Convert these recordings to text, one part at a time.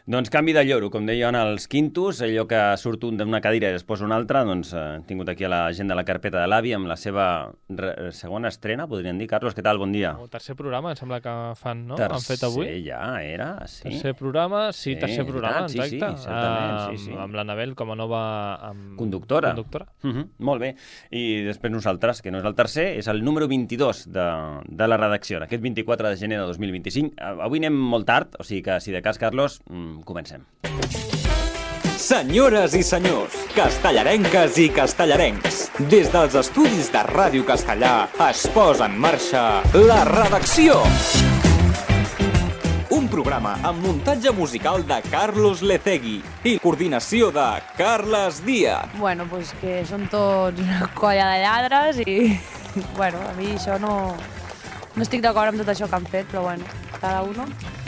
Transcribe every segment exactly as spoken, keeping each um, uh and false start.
Doncs canvi de lloro, com deien els quintos, allò que surt un d'una cadira i es posa una altra, doncs eh, hem tingut aquí a la gent de la carpeta de l'Avi amb la seva re segona estrena, podríem dir. Carlos, què tal? Bon dia. El tercer programa, em sembla que fan, no? Tercer, Han fet avui. ja era, sí. Tercer programa, sí, Sí, tercer programa, sí, sí, exacte. certament, Uh, sí, sí. Amb l'Anabel com a nova... Amb... Conductora. Conductora. Uh -huh, molt bé. I després nosaltres, que no és el tercer, és el número vint-i-dos de, de la redacció, aquest vint-i-quatre de gener de dos mil vint-i-cinc. Avui anem molt tard, o sigui que, si de cas, Carlos, mm, comencem. Senyores i senyors, castellarenques i castellarencs, des dels estudis de Ràdio Castellà es posa en marxa La Redacció. Un programa amb muntatge musical de Carlos Lecegui i coordinació de Carles Díaz. Bueno, pues que són tots una colla de lladres i... Bueno, a mi això no... No estic d'acord amb tot això que han fet, però bueno, cada uno...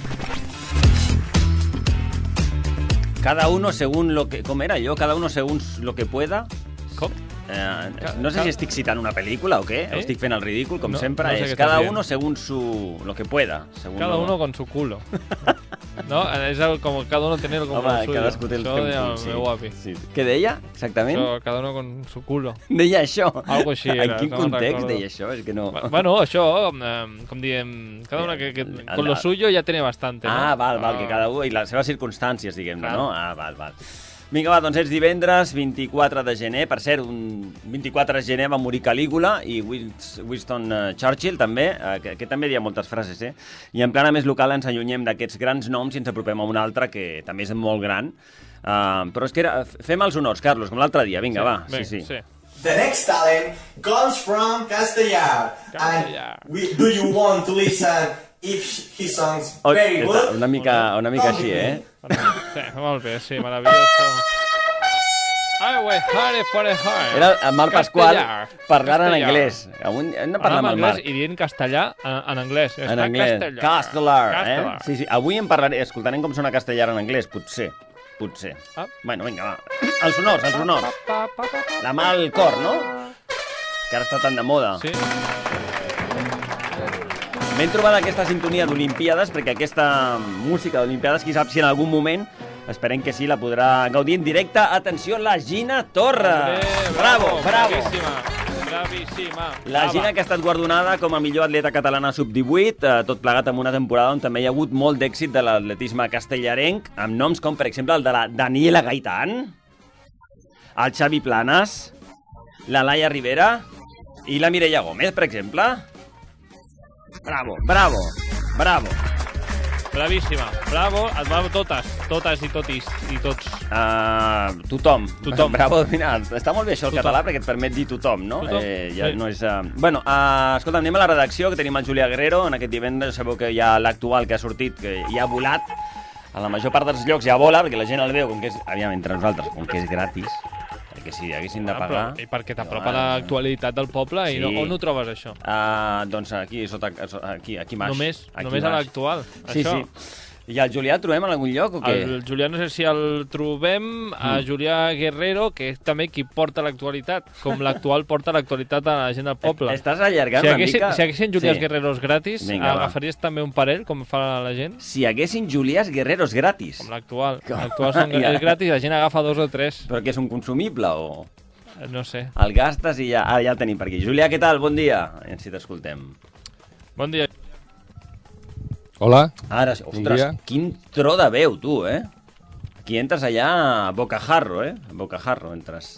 Cada uno según lo que... Com era allò? Cada uno según lo que pueda. Com? Eh, no sé si estic citant una pel·lícula o què, eh? O estic fent el ridícul, com no, sempre. No sé és cada uno según su... lo que pueda. Según cada lo... uno con su culo. No? És el, com cada uno tiene como Home, el suyo. cadascú té el Això seu deia cul, el sí. meu avi. Sí. Què deia, exactament? Això, cada uno con su culo. Deia això? Algo així era, En quin no context recordo. deia això? És que no... Bueno, això, eh, com diem, cada una que, que con lo suyo ya tiene bastante, no? Ah, val, val, que cada un... I les seves circumstàncies, diguem-ne, Claro. no? Ah, val, val. Vinga, va, doncs és divendres, vint-i-quatre de gener. Per cert, un vint-i-quatre de gener va morir Calígula i Winston uh, Churchill, també, uh, que, que també deia moltes frases, eh? I en plana més local ens allunyem d'aquests grans noms i ens apropem a un altre que també és molt gran. Uh, però és que era... Fem els honors, Carlos, com l'altre dia. Vinga, Sí, va. ben, sí, sí. sí. The next talent comes from Castellar. Castellar. And we, do you want to listen if he songs Oh, very good? una mica, una mica així, eh? Sí, molt bé, sí, maravilloso. Ai, güey, hare for a heart. Era el Marc Pasqual Castellar. parlant en Castellar. anglès. Avui hem de parlar Parlant amb el anglès Marc. i dient castellà en, en anglès. En Està anglès. Castellar. Castellar, eh? Castellar. Sí, sí. Avui en parlaré, escoltarem com sona castellar en anglès, potser. Potser. Ah. Bueno, vinga, va. Els honors, els honors. Pa, pa, pa, pa. La mà al cor, no? Que ara està tan de moda. Sí. M'he trobat aquesta sintonia d'Olimpíades, perquè aquesta música d'Olimpíades, qui sap si en algun moment, esperem que sí, la podrà gaudir en directe. Atenció, la Gina Torra! Bé, Bravo, bravo! Bravíssima, bravíssima. La Gina, que ha estat guardonada com a millor atleta catalana sub divuit, eh, tot plegat amb una temporada on també hi ha hagut molt d'èxit de l'atletisme castellarenc, amb noms com, per exemple, el de la Daniela Gaitán, el Xavi Planas, la Laia Rivera i la Mireia Gómez, per exemple. Bravo, bravo, bravo. Bravíssima, bravo, bravo totes, totes i totis i tots. Uh, tothom. Tothom. Bravo, mira, està molt bé això el Tothom. català perquè et permet dir tothom, no? Tothom, Eh, ja sí. no és, uh... Bueno, uh, escolta, anem a la redacció, que tenim el Julià Guerrero. En aquest divendres sabeu que hi ha l'actual que ha sortit, que ja ha volat. A la major part dels llocs ja vola, perquè la gent el veu, com que és, aviam, entre nosaltres, com que és gratis, perquè si haguessin de Ah, pagar... però, I perquè t'apropa l'actualitat del poble Sí. i no, on ho trobes, això? Uh, doncs aquí, sota, aquí, aquí baix. Només, aquí només a baix. l'actual, Sí, això. sí. I el Julià el trobem en algun lloc o què? El Julià, no sé si el trobem, a Mm. Julià Guerrero, que és també qui porta l'actualitat, com l'actual porta l'actualitat a la gent del poble. Estàs allargant Si una haguessin, mica... si haguessin Juliàs Sí. Guerreros gratis, Vinga, va. agafaries també un parell, com fa la gent? Si haguessin Juliàs Guerreros gratis. Com l'actual. Com? L'actual són Ja. és gratis, la gent agafa dos o tres. Però que és un consumible o...? No sé. El gastes i ja, ah, ja el tenim per aquí. Julià, què tal? Bon dia. A si t'escoltem. Bon dia. Hola. Ara, Bon ostres, dia. quin tro de veu, tu, eh? Aquí entres allà a bocajarro, eh? A bocajarro entres.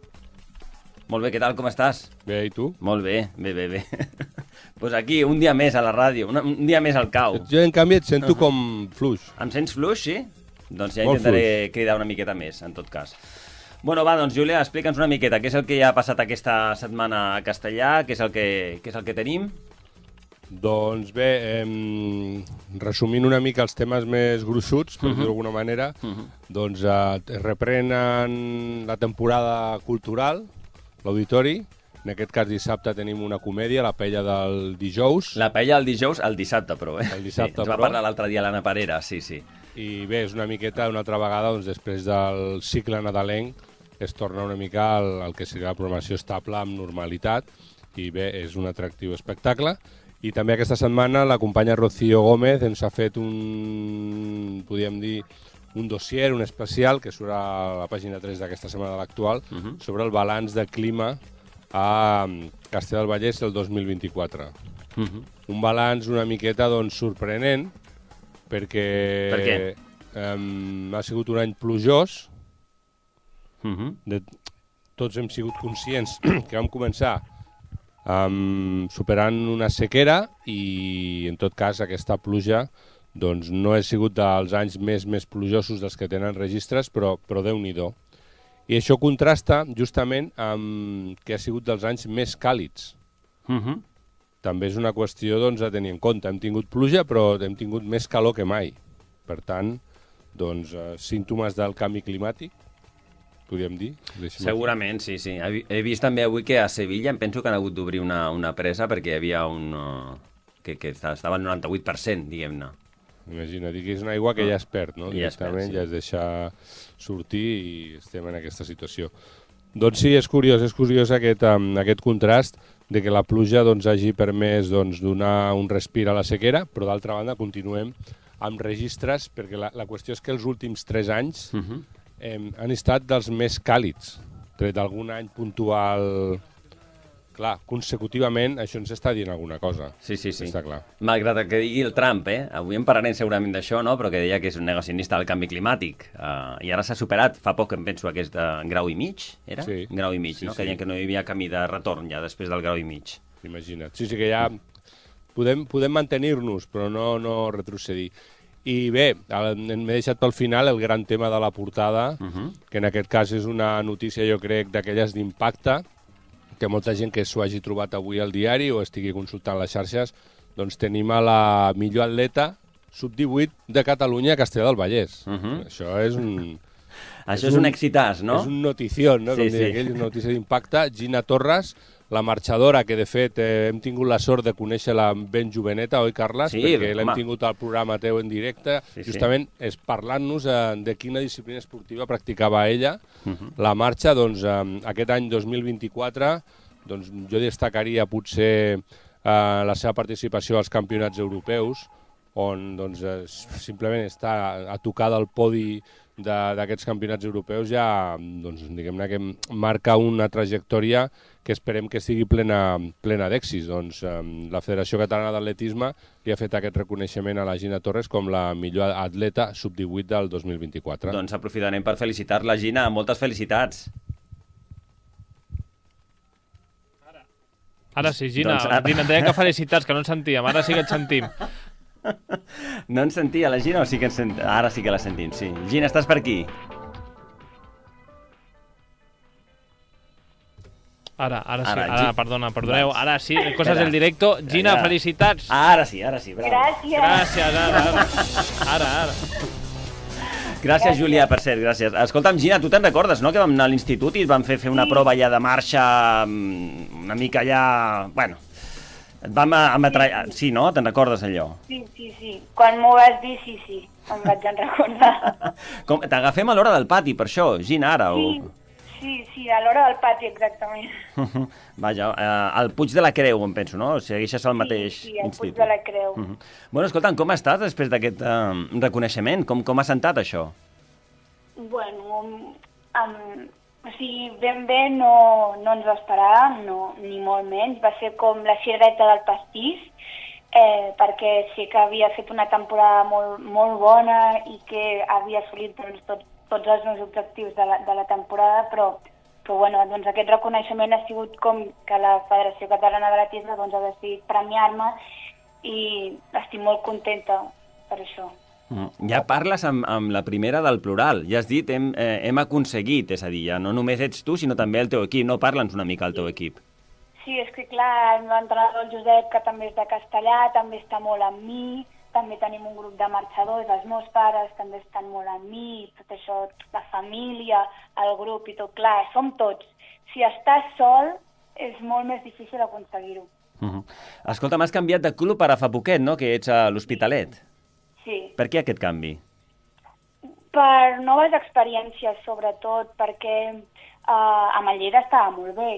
Molt bé, què tal, com estàs? Bé, i tu? Molt bé, bé, bé, bé. Pues aquí, un dia més a la ràdio, un, un dia més al cau. Jo, en canvi, et sento com fluix. Em sents fluix, sí? Doncs ja Molt intentaré cridar una miqueta més, en tot cas. Bueno, va, doncs, Júlia, explica'ns una miqueta què és el que ja ha passat aquesta setmana a Castellà, què és el que, què és el que tenim. Doncs bé, eh, resumint una mica els temes més gruixuts, per Mhm. dir-ho d'alguna manera, Mhm. doncs eh, reprenen la temporada cultural, l'auditori. En aquest cas, dissabte tenim una comèdia, La paella del dijous. La paella el dijous, el dissabte, però, eh? El dissabte, sí, ens va però. parlar l'altre dia l'Anna Parera, sí, sí. I bé, és una miqueta, una altra vegada, doncs, després del cicle nadalenc, es torna una mica al, al que seria la programació estable amb normalitat, i bé, és un atractiu espectacle. I també aquesta setmana la companya Rocío Gómez ens ha fet un, podríem dir, un dossier, un especial, que surt a la pàgina tres d'aquesta setmana de l'Actual, uh -huh. sobre el balanç de clima a Castellar del Vallès el dos mil vint-i-quatre. Uh -huh. Un balanç una miqueta doncs, sorprenent, perquè per què? Um, ha sigut un any plujós. Uh -huh. de, tots hem sigut conscients que vam començar um, superant una sequera i, en tot cas, aquesta pluja doncs, no ha sigut dels anys més més plujosos dels que tenen registres, però, però Déu-n'hi-do. I això contrasta justament amb que ha sigut dels anys més càlids. Uh -huh. També és una qüestió doncs, a tenir en compte. Hem tingut pluja, però hem tingut més calor que mai. Per tant, doncs, eh, símptomes del canvi climàtic, podríem dir. Segurament, sí, sí. He vist també avui que a Sevilla em penso que han hagut d'obrir una, una presa perquè hi havia un... Uh, que, que estava al noranta-vuit per cent, diguem-ne. Imagina't, que és una aigua que ja es perd, no? Ja es perd, sí. Ja es deixa sortir i estem en aquesta situació. Doncs sí, és curiós, és curiós aquest, um, aquest contrast de que la pluja doncs, hagi permès doncs, donar un respir a la sequera, però d'altra banda continuem amb registres, perquè la, la qüestió és que els últims tres anys uh -huh. eh, han estat dels més càlids, tret d'algun any puntual. Clar, consecutivament això ens està dient alguna cosa. Sí, sí, sí. Està clar. Malgrat el que digui el Trump, eh? Avui en parlarem segurament d'això, no? Però que deia que és un negacionista del canvi climàtic. Uh, I ara s'ha superat, fa poc em penso, aquest uh, grau i mig, era? Sí. Grau i mig, sí, no? Sí. Que deien que no hi havia camí de retorn ja després del grau i mig. Imagina't. Sí, sí, que ja podem, podem mantenir-nos, però no, no retrocedir. I bé, m'he deixat pel final el gran tema de la portada, uh -huh. que en aquest cas és una notícia, jo crec, d'aquelles d'impacte, que molta gent que s'ho hagi trobat avui al diari o estigui consultant les xarxes, doncs tenim a la millor atleta sub divuit de Catalunya a Castellar del Vallès. Uh -huh. Això és un... Això és, és un, un èxitàs, no? És un notició, no? Sí, Com sí. Aquell, una notícia d'impacte. Gina Torres, la marxadora, que de fet eh, hem tingut la sort de conèixer-la ben joveneta, oi, Carles? Sí, perquè l'hem home. tingut al programa teu en directe, sí, justament sí. és parlant-nos eh, de quina disciplina esportiva practicava ella. Uh -huh. La marxa, doncs, eh, aquest any dos mil vint-i-quatre, doncs, jo destacaria potser eh, la seva participació als campionats europeus, on doncs, eh, simplement està a tocar del podi d'aquests campionats europeus ja, doncs, diguem-ne que marca una trajectòria que esperem que sigui plena, plena d'èxits. Doncs, eh, la Federació Catalana d'Atletisme li ha fet aquest reconeixement a la Gina Torres com la millor atleta sub divuit del dos mil vint-i-quatre. Doncs aprofitarem per felicitar-la, Gina. Moltes felicitats. Ara sí, Gina, doncs, ara... Gina, et deia que felicitats, que no ens sentíem, ara sí que et sentim. No ens sentia la Gina o sí que ens sent... Ara sí que la sentim, sí. Gina, estàs per aquí? Ara, ara sí, ara, ara, G... perdona, perdoneu, Vas. ara sí, coses del directo. Gina, ja. felicitats. Ara sí, ara sí, bravo. Gràcies. Gràcies, ara, ara. Ara, ara. Gràcies, Júlia, per cert, gràcies. Escolta'm, Gina, tu te'n recordes, no?, que vam anar a l'institut i et vam fer fer una sí. prova allà de marxa, una mica allà... Bueno, et vam ametrallar... Sí, no? Te'n recordes, allò? Sí, sí, sí. Quan m'ho vas dir, sí, sí. Em vaig en recordar. Com, t'agafem a l'hora del pati, per això, Gina, ara? Sí, o... sí, sí, a l'hora del pati, exactament. Vaja, eh, al Puig de la Creu, em penso, no? Segueixes al mateix sí, sí, al institut. Puig de la Creu. Uh -huh. Bueno, escolta'm, com estàs després d'aquest eh, reconeixement? Com, com ha sentat això? Bueno, um, um, o sigui, ben bé no, no ens ho esperàvem, no, ni molt menys. Va ser com la cirereta del pastís, eh, perquè sí que havia fet una temporada molt, molt bona i que havia assolit doncs, tot, tots els meus objectius de la, de la temporada, però, però bueno, doncs aquest reconeixement ha sigut com que la Federació Catalana d'Atletisme doncs, ha decidit premiar-me i estic molt contenta per això. Ja parles amb, amb la primera del plural, ja has dit, hem, eh, hem aconseguit, és a dir, ja no només ets tu, sinó també el teu equip, no? Parla'ns una mica del teu equip. Sí, és que clar, el meu entrenador, el Josep, que també és de Castellar, també està molt amb mi, també tenim un grup de marxadors, els meus pares també estan molt amb mi, tot això, la família, el grup i tot, clar, som tots. Si estàs sol, és molt més difícil aconseguir-ho. Uh -huh. Escolta, m'has canviat de club ara fa poquet, no?, que ets a l'Hospitalet. Sí. Per què aquest canvi? Per noves experiències, sobretot, perquè uh, a Mallera estava molt bé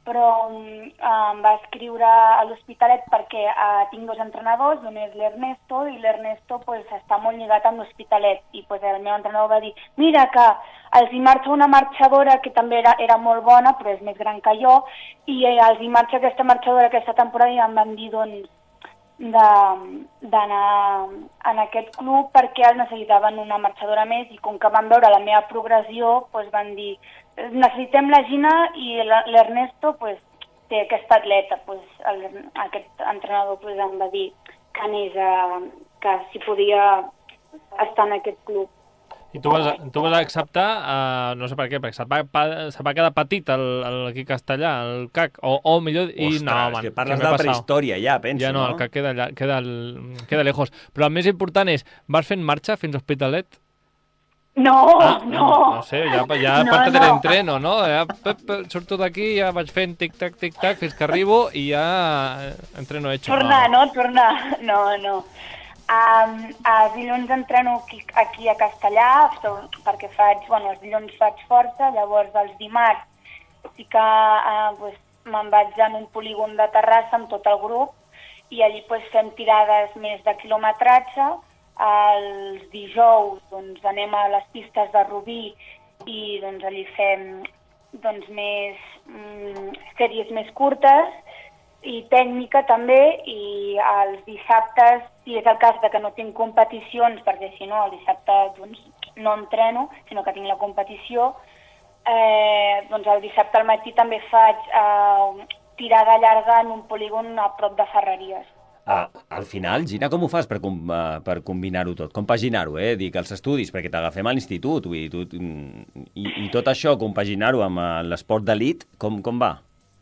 però um, em va escriure a l'Hospitalet perquè uh, tinc dos entrenadors, un és l'Ernesto, i l'Ernesto pues, està molt lligat amb l'Hospitalet, i pues, el meu entrenador va dir, mira que els hi marxa una marxadora que també era, era molt bona, però és més gran que jo, i eh, els hi marxa aquesta marxadora aquesta temporada i em van dir, doncs, d'anar en aquest club perquè el necessitaven una marxadora més, i com que van veure la meva progressió, pues, van dir, necessitem la Gina, i l'Ernesto pues, té aquesta atleta. Pues, el, aquest entrenador pues, em va dir que anés a, que si podia estar en aquest club. I tu vas, tu vas acceptar, uh, no sé per què, perquè se't va, pa, se va quedar petit el, el, aquí castellà, el C A C, o, o millor... I, Ostres, no, man, que parles de la prehistòria ja, penso, ja no? no? El C A C queda, allà, queda, queda lejos. Però el més important és, vas fent marxa fins a Hospitalet? No, ah, no. No sé, ja, ja no, parte no. de l'entreno, no? Ja, pep, pep, surto d'aquí, ja vaig fent tic-tac, tic-tac, fins que arribo i ja entreno hecho. Tornar, no? no? Tornar. No, no. Um, els dilluns entreno aquí, aquí a Castellà, perquè faig, bueno, els dilluns faig força, llavors els dimarts sí que uh, pues, me'n vaig en un polígon de Terrassa amb tot el grup, i allí pues, fem tirades més de quilometratge. Els dijous doncs, anem a les pistes de Rubí i doncs, allí fem doncs, més mm, sèries més curtes i tècnica també, i els dissabtes, si és el cas de que no tinc competicions, perquè si no el dissabte doncs, no entreno, sinó que tinc la competició, eh, doncs el dissabte al matí també faig eh, tirada llarga en un polígon a prop de Ferreries. Ah, al final, Gina, com ho fas per, com, uh, per combinar-ho tot? Compaginar-ho, eh? Dic, els estudis, perquè t'agafem a l'institut, i, i, i tot això, compaginar-ho amb uh, l'esport d'elit, com, com va?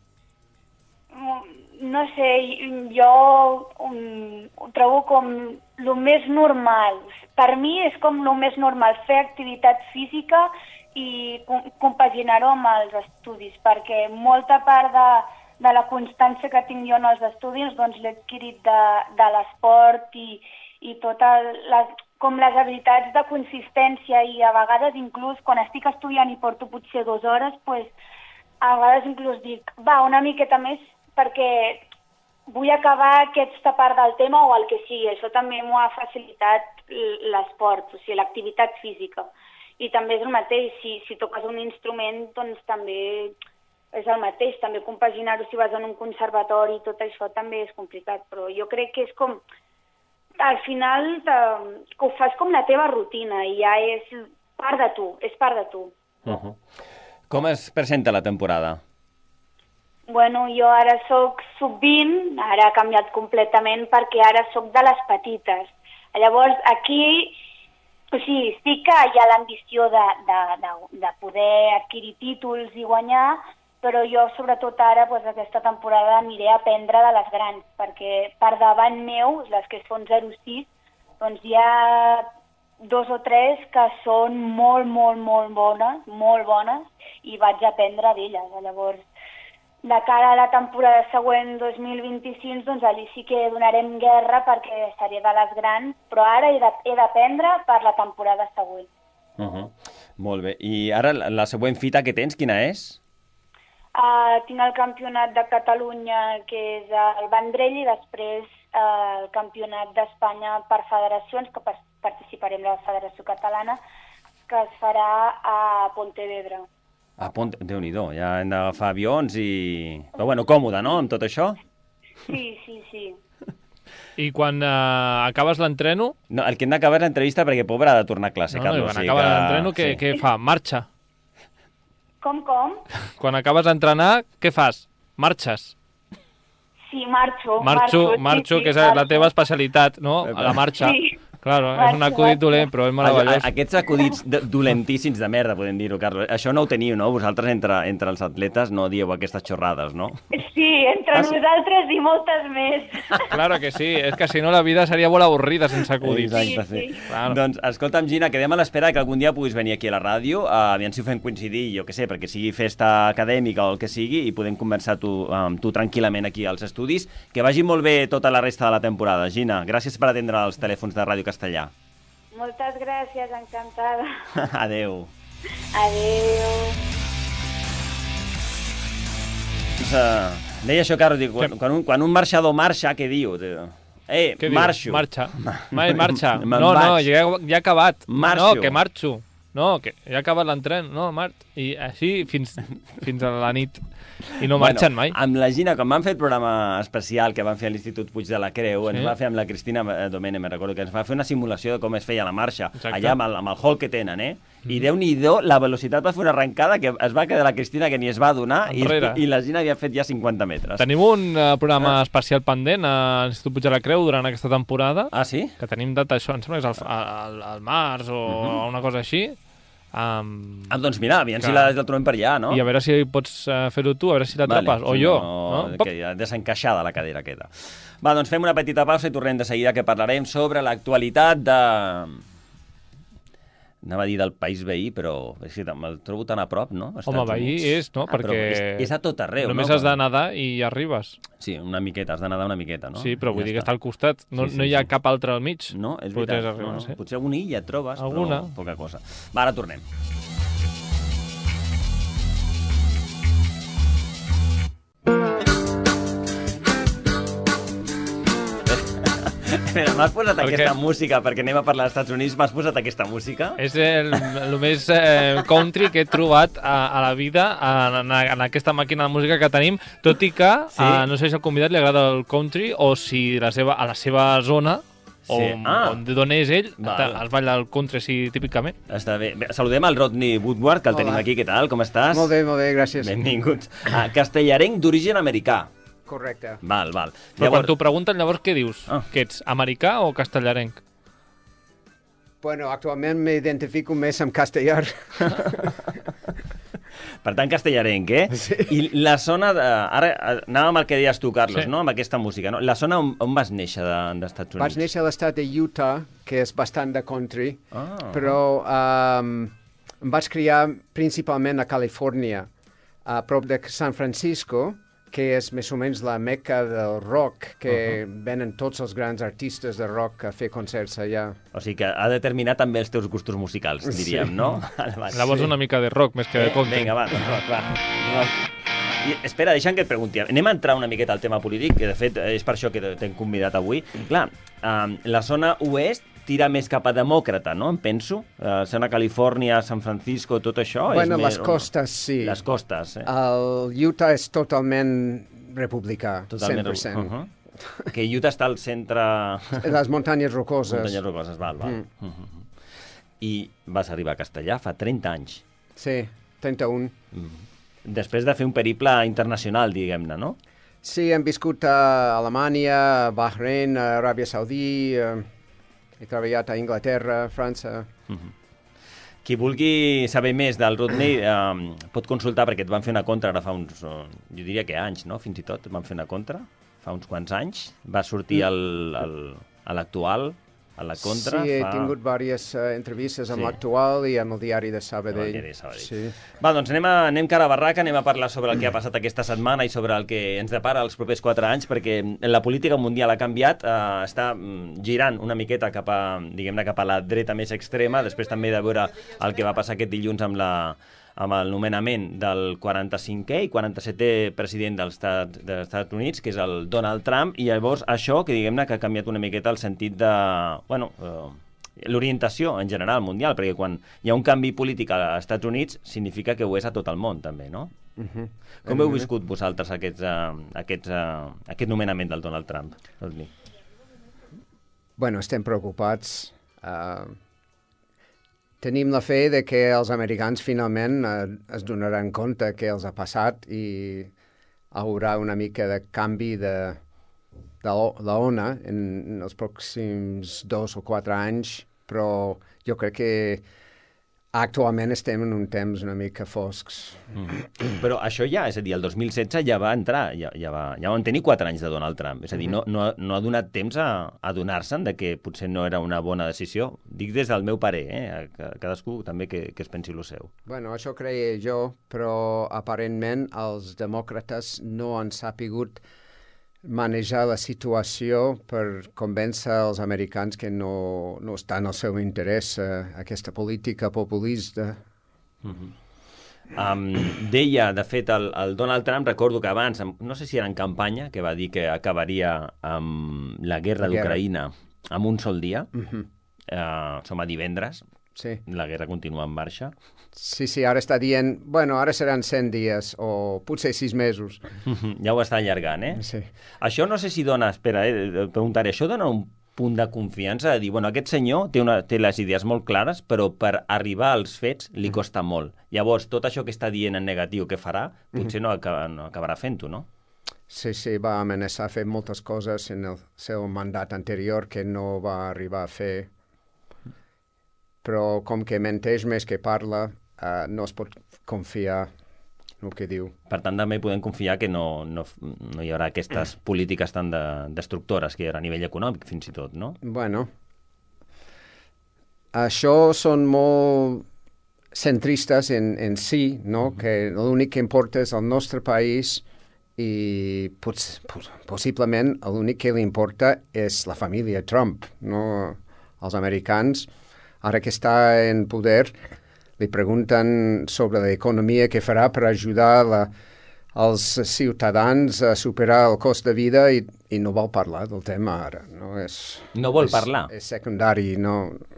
No sé, jo um, ho trobo com el més normal. Per mi és com el més normal fer activitat física i com, compaginar-ho amb els estudis, perquè molta part de de la constància que tinc jo en els estudis, doncs l'he adquirit de, de l'esport i, i totes les, com les habilitats de consistència, i a vegades inclús quan estic estudiant i porto potser dues hores, pues, a vegades inclús dic, va, una miqueta més perquè vull acabar aquesta part del tema o el que sigui. Això també m'ho ha facilitat l'esport, o sigui, l'activitat física. I també és el mateix, si, si toques un instrument, doncs també és el mateix, també compaginar-ho si vas en un conservatori, tot això també és complicat, però jo crec que és com, al final, que ho fas com la teva rutina i ja és part de tu, és part de tu. Uh-huh. Com es presenta la temporada? Bueno, jo ara soc sub vint, ara ha canviat completament perquè ara soc de les petites. Llavors, aquí, o sigui, sí que hi ha l'ambició de, de, de, de poder adquirir títols i guanyar, però jo, sobretot ara, doncs, aquesta temporada aniré a aprendre de les grans, perquè per davant meu, les que són zero sis, doncs hi ha dos o tres que són molt, molt, molt bones, molt bones, i vaig aprendre d'elles. Llavors, de cara a la temporada següent, dos mil vint-i-cinc, doncs allí sí que donarem guerra perquè seré de les grans, però ara he d'aprendre per la temporada següent. Uh-huh. Molt bé. I ara la següent fita que tens, quina és? Uh, tinc el campionat de Catalunya, que és el Vendrell, i després uh, el campionat d'Espanya per federacions, que participarem a la Federació Catalana, que es farà a Pontevedra. A Ponte... Déu-n'hi-do, ja hem d'agafar avions i... Però bueno, còmode, no?, amb tot això? Sí, sí, sí. I quan uh, acabes l'entreno... No, el que hem d'acabar és l'entrevista perquè pobre ha de tornar a classe, no, Carlos. No, quan acaba que... l'entreno, què, sí. què fa? Marxa. Com, com? Quan acabes d'entrenar, què fas? Marxes. Sí, marxo. Marxo, marxo, marxo sí, que és marxo. La teva especialitat, no? A la marxa. Sí. Claro, marxo, és un acudit marxo. Dolent, però és meravellós. Aquests acudits dolentíssims de merda, podem dir-ho, Carlos. Això no ho teniu, no? Vosaltres, entre, entre els atletes, no dieu aquestes xorrades, no? Sí, entre ah, nosaltres i moltes més. Claro que sí, és que si no la vida seria molt avorrida sense acudits. Exacte, sí. sí. Claro. Doncs, escolta'm, Gina, quedem a l'espera que algun dia puguis venir aquí a la ràdio, uh, aviam si ho fem coincidir, jo què sé, perquè sigui festa acadèmica o el que sigui, i podem conversar tu, amb tu tranquil·lament aquí als estudis. Que vagi molt bé tota la resta de la temporada. Gina, gràcies per atendre els telèfons de Ràdio Castellà. Moltes gràcies, encantada. Adeu. Adeu. doncs, uh, deia això, Carlos, dic, quan, quan, un, quan un marxador marxa, què diu? Eh, Què marxo. Diu? Marxa. Mai marxa. Me'n No, no, vaig. ja, ja ha acabat. Marxo. No, que marxo. No, que ja ha acabat l'entren. No, mart. I així fins, fins a la nit. I no marxen mai. Amb la Gina, quan vam fer el programa especial que vam fer a l'Institut Puig de la Creu, Sí. ens va fer amb la Cristina Domene, me recordo, que ens va fer una simulació de com es feia la marxa, Exacte. allà amb el, amb el hall que tenen, eh? I Déu-n'hi-do, la velocitat va fer una arrencada que es va quedar la Cristina que ni es va adonar i, Enrere. i la Gina havia fet ja cinquanta metres. Tenim un uh, programa especial pendent a l'Institut Puig de la Creu durant aquesta temporada, Ah, sí? que tenim data això, em sembla que és al, al, al març o Mhm. una cosa així. Um, Ah, doncs mira, aviam Que- si la, la trobem per allà, no? I a veure si pots uh, fer-ho tu, a veure si l'atrapes. O si jo. No, No? que ja desencaixada la cadira queda. Va, doncs fem una petita pausa i tornem de seguida que parlarem sobre l'actualitat de... Anava a dir del país veí, però és que me'l trobo tan a prop, no? Estats Home, veí Units. és, no? Ah, però Perquè és, és a tot arreu, només no? has de nedar i hi arribes. Sí, una miqueta, has de nedar una miqueta, no? Sí, però vull Ja dir que està. està al costat. No, Sí, sí, no hi ha sí. cap altre al mig. No, és Podries veritat. arribar, no, no. sí. Potser alguna illa et trobes, Alguna. però poca cosa. Va, ara tornem. Mira, m'has posat Per aquesta què? música perquè anem a parlar dels Estats Units, m'has posat aquesta música? És el, el més eh, country que he trobat a, a la vida en, en aquesta màquina de música que tenim, tot i que Sí? eh, no sé si al convidat li agrada el country o si la seva, a la seva zona o Sí. Ah. on, d'on és ell, Val. es balla el country així típicament. Està bé. bé. Saludem al Rodney Woodward, que el Hola. tenim aquí. Què tal? Com estàs? Molt bé, molt bé, gràcies. Benvinguts. Ah, castellarenc d'origen americà. Correcte. Val, val. Però quan t'ho pregunten, llavors què dius? Ah. Que ets americà o castellarenc? Bueno, actualment m'identifico més amb castellà. Per tant, castellarenc, eh? Sí. I la zona... De... Ara eh, anàvem al que deies tu, Carlos, Sí. no? Amb aquesta música, no? La zona on, on vas néixer de- d'Estats Units? Vaig néixer a l'estat de Utah, que és bastant de country, Ah. però um, em vaig criar principalment a Califòrnia, a prop de San Francisco, que és més o menys la meca del rock, que uh -huh. venen tots els grans artistes de rock a fer concerts allà. O sigui que ha determinat també els teus gustos musicals, diríem, Sí. no? Vale, vale. Llavors una mica de rock més que de Eh, country. Vinga, va, doncs, va, va. I, espera, deixa'm que et pregunti. Anem a entrar una miqueta al tema polític, que de fet és per això que t'hem convidat avui. Clar, um, la zona oest tira més cap a demòcrata, no? Em penso. Uh, zona Califòrnia, San Francisco, tot això... Bueno, és les més, costes, sí. Les costes, eh? El Utah és totalment republicà, Totalment. cent per cent. Uh -huh. Que Utah està al centre... Les muntanyes rocoses. Muntanyes rocoses, val, val. Mm. Uh -huh. I vas arribar a Castellà fa trenta anys. Sí, trenta-un. Després de fer un periple internacional, diguem-ne, no? Sí, hem viscut a Alemanya, a Bahrein, a Aràbia Saudí, eh, he treballat a Anglaterra, a França... Qui vulgui saber més del Rodney eh, pot consultar, perquè et van fer una contra ara fa uns, eh, jo diria que anys, no? Fins i tot et van fer una contra, fa uns quants anys. Va sortir el, el, a l'actual, a la contra. Sí, he fa... tingut diverses uh, entrevistes amb Sí. l'actual i amb el diari de Sabadell. Amb el diari de Sabadell. Sí. Va, doncs anem, a, anem cara a barraca, anem a parlar sobre el que ha passat aquesta setmana i sobre el que ens depara els propers quatre anys, perquè la política mundial ha canviat, eh, està mm, girant una miqueta cap a, diguem-ne, cap a la dreta més extrema, després també de veure el que va passar aquest dilluns amb la amb el nomenament del quaranta-cinquè i quaranta-setè president dels Estats, dels Estats Units, que és el Donald Trump, i llavors això, que diguem-ne que ha canviat una miqueta el sentit de... Bueno, eh, l'orientació en general mundial, perquè quan hi ha un canvi polític als Estats Units significa que ho és a tot el món, també, no? Uh -huh. Com heu viscut vosaltres aquests, uh, aquests, uh, aquest nomenament del Donald Trump? Rodney? Bueno, estem preocupats. Uh, tenim la fe de que els americans finalment uh, es donaran compte que els ha passat i hi haurà una mica de canvi de, de l'ona en, en els pròxims dos o quatre anys, però jo crec que actualment estem en un temps una mica foscs. Mm. Però això ja, és a dir, el dos mil setze ja va entrar, ja, ja, va, ja van tenir quatre anys de Donald Trump. És a dir, no, no, no ha donat temps a, a donar-se'n de que potser no era una bona decisió. Dic des del meu parer, eh? A cadascú també que, que es pensi el seu. Bueno, això creia jo, però aparentment els demòcrates no han sapigut manejar la situació per convèncer els americans que no, no està en el seu interès uh, aquesta política populista. Mm-hmm. Um, deia, de fet, el, el Donald Trump, recordo que abans, no sé si era en campanya, que va dir que acabaria amb la guerra d'Ucraïna en un sol dia. Uh-huh. uh, som a divendres. Sí. La guerra continua en marxa. Sí, sí, ara està dient, bueno, ara seran cent dies, o potser sis mesos. Uh-huh. Ja ho està allargant, eh? Sí. Això no sé si dona, espera, eh, preguntaré, això dona un punt de confiança, de dir, bueno, aquest senyor té, una, té les idees molt clares, però per arribar als fets li costa molt. Llavors, tot això que està dient en negatiu que farà, potser no, acaba, no acabarà fent-ho, no? Sí, sí, va amenaçar a fer moltes coses en el seu mandat anterior que no va arribar a fer. Però com que menteix més que parla, uh, no es pot confiar el que diu. Per tant, també podem confiar que no, no, no hi haurà aquestes polítiques tan de, destructores que hi haurà a nivell econòmic, fins i tot, no? Bueno, això són molt centristes en, en si, no? Uh-huh. Que l'únic que importa és el nostre país i pots, poss, possiblement l'únic que li importa és la família Trump, no? Els americans, ara que està en poder, li pregunten sobre l'economia que farà per ajudar la, els ciutadans a superar el cost de vida i, i no vol parlar del tema ara. No, és, no vol és, parlar? És secundari, no,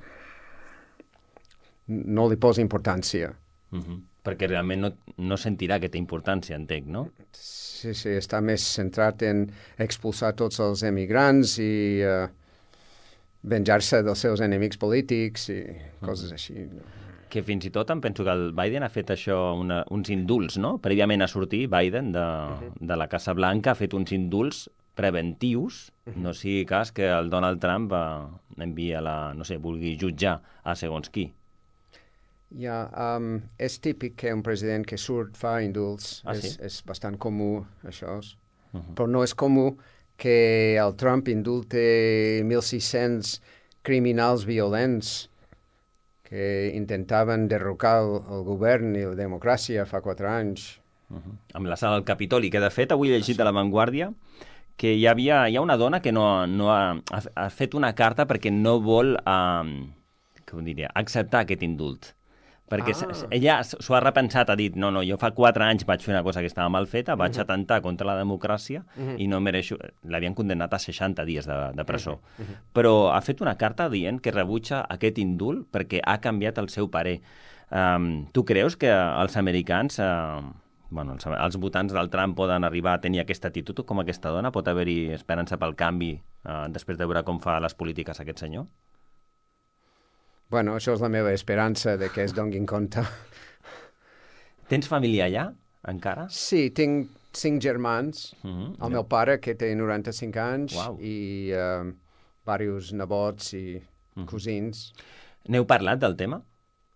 no li posa importància. Uh-huh. Perquè realment no, no sentirà que té importància, entenc, no? Sí, sí, està més centrat en expulsar tots els emigrants i uh, venjar-se dels seus enemics polítics i coses uh-huh. així. Que fins i tot em penso que el Biden ha fet això, una, uns indults, no? Prèviament a sortir, Biden, de, uh-huh. de la Casa Blanca, ha fet uns indults preventius, uh-huh. no sigui cas que el Donald Trump va enviar la, no sé, vulgui jutjar a segons qui. Ja, um, és típic que un president que surt fa indults, ah, és, sí? és bastant comú, això. Uh-huh. Però no és comú que el Trump indulte mil sis-cents criminals violents que intentaven derrocar el, el govern i la democràcia fa quatre anys. Uh-huh. Amb la sala del Capitoli, que de fet avui he llegit a La Vanguardia que hi havia hi ha una dona que no, no ha, ha, ha fet una carta perquè no vol um, com diria, acceptar aquest indult. Perquè ah. ella s'ho ha repensat, ha dit, no, no, jo fa quatre anys vaig fer una cosa que estava mal feta, vaig uh-huh. atentar contra la democràcia uh-huh. i no mereixo... L'havien condemnat a seixanta dies de, de presó. Uh-huh. Però ha fet una carta dient que rebutja aquest indult perquè ha canviat el seu parer. Um, tu creus que els americans, uh, bueno, els, els votants del Trump poden arribar a tenir aquesta actitud com aquesta dona? Pot haver-hi esperança pel canvi uh, després de veure com fa les polítiques aquest senyor? Bueno, això és la meva esperança de que es donguin compte. Tens família allà, encara? Sí, tinc cinc germans. Uh-huh. El yeah. meu pare, que té noranta-cinc anys, wow. i uh, diversos nebots i uh-huh. cosins. N'heu parlat del tema?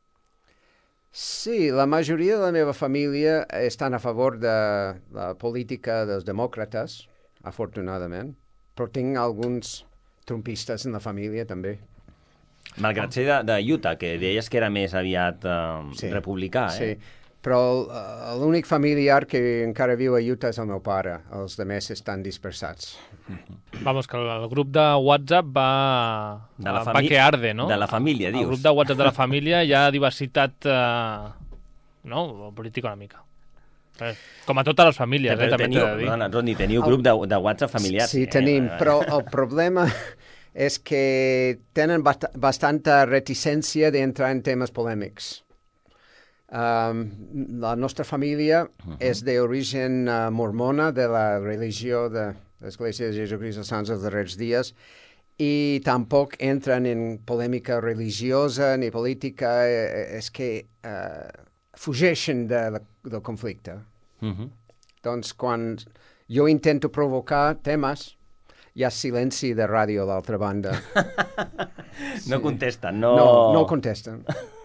Sí, la majoria de la meva família estan a favor de la política dels demòcrates, afortunadament, però tinc alguns trumpistes en la família, també. Malgrat ser de, de Utah, que deies que era més aviat uh, sí, republicà, eh? Sí, però uh, l'únic familiar que encara viu a Utah és el meu pare. Els altres estan dispersats. Vamos, que el, el grup de WhatsApp va, de la va que arde, no? De la família, dius. El grup de WhatsApp de la família hi ha diversitat, uh, no?, política una mica. Com a totes les famílies, eh, també teniu, t'he de dir. Dona, Rodney, teniu grup de, de WhatsApp familiar? Sí, tenim, eh? Però el problema és que tenen bast bastanta reticència d'entrar en temes polèmics. Um, la nostra família uh-huh. és d'origen uh, mormona, de la religió de l'Església de Jesucrist dels Sants dels Darrers Dies, i tampoc entren en polèmica religiosa ni política, eh, és que uh, fugeixen de la, del conflicte. Uh-huh. Doncs quan jo intento provocar temes, hi ha silenci de ràdio a l'altra banda. Sí. No contesten, no... No, no contesten.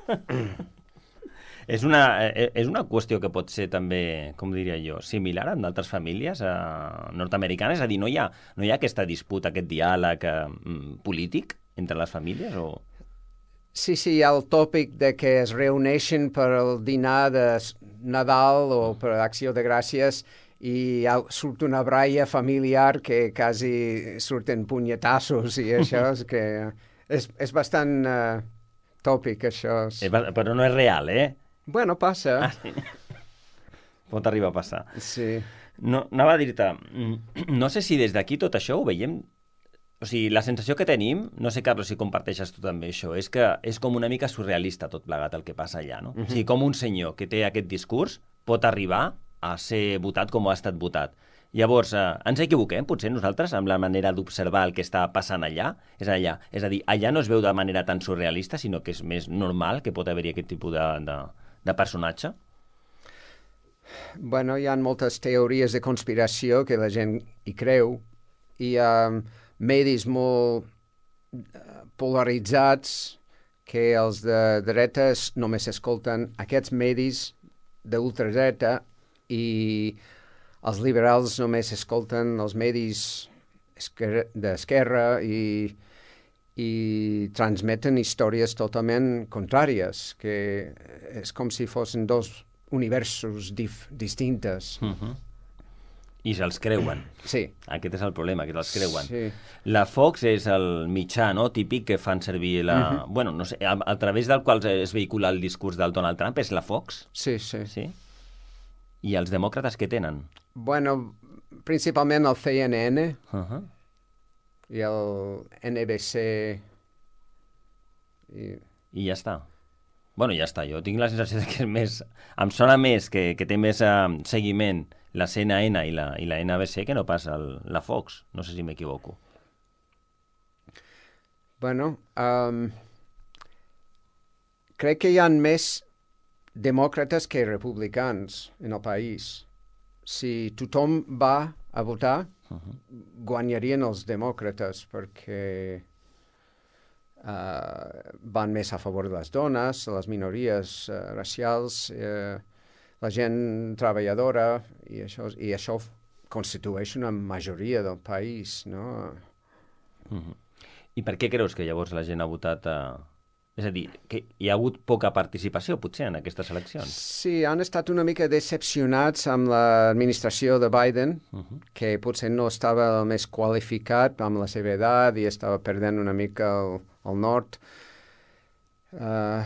És una, és una qüestió que pot ser també, com diria jo, similar amb d'altres famílies eh, nord-americanes? És a dir, no hi ha, no hi ha aquesta disputa, aquest diàleg eh, polític entre les famílies? O... Sí, sí, hi ha el tòpic de que es reuneixen per al dinar de Nadal o per Acció de Gràcies i surt una braia familiar que quasi surten punyetassos i això és que és, és bastant uh, tòpic, això. És... Però no és real, eh? Bueno, passa. Ah, sí. Pot arribar a passar. Sí. No, anava a dir-te, no sé si des d'aquí tot això ho veiem. O sigui, la sensació que tenim, no sé, Carlos, si comparteixes tu també això, és que és com una mica surrealista tot plegat el que passa allà, no? Uh -huh. O sigui, com un senyor que té aquest discurs pot arribar a ser votat com ha estat votat. Llavors, eh, ens equivoquem, potser nosaltres, amb la manera d'observar el que està passant allà? És allà. És a dir, allà no es veu de manera tan surrealista, sinó que és més normal que pot haver-hi aquest tipus de, de, de personatge? Bueno, hi ha moltes teories de conspiració que la gent hi creu. Hi ha medis molt polaritzats que els de dretes només escolten aquests medis d'ultradreta i els liberals només escolten els medis d'esquerra i, i transmeten històries totalment contràries, que és com si fossin dos universos dif distintes. Uh-huh. I se'ls creuen. Sí. Aquest és el problema, que se'ls creuen. Sí. La Fox és el mitjà, no?, típic que fan servir la... Uh-huh. Bueno, no sé, a, a través del qual es vehicula el discurs del Donald Trump, és la Fox? Sí, sí. Sí? I els demòcrates què tenen? Bueno, principalment el C N N Uh-huh. i el N B C. I... I ja està. Bueno, ja està. Jo tinc la sensació de que és més... Em sona més que, que té més uh, seguiment la C N N i la, i la N B C que no pas el, la Fox. No sé si m'equivoco. Bueno, um, crec que hi ha més demòcrates que republicans en el país. Si tothom va a votar, uh-huh. guanyarien els demòcrates perquè uh, van més a favor de les dones, les minories uh, racials, uh, la gent treballadora, i això, i això constitueix una majoria del país, no? Uh-huh. I per què creus que llavors la gent ha votat a... És a dir, que hi ha hagut poca participació, potser, en aquestes eleccions? Sí, han estat una mica decepcionats amb l'administració de Biden, uh-huh. que potser no estava el més qualificat amb la seva edat i estava perdent una mica el, el nord. Uh,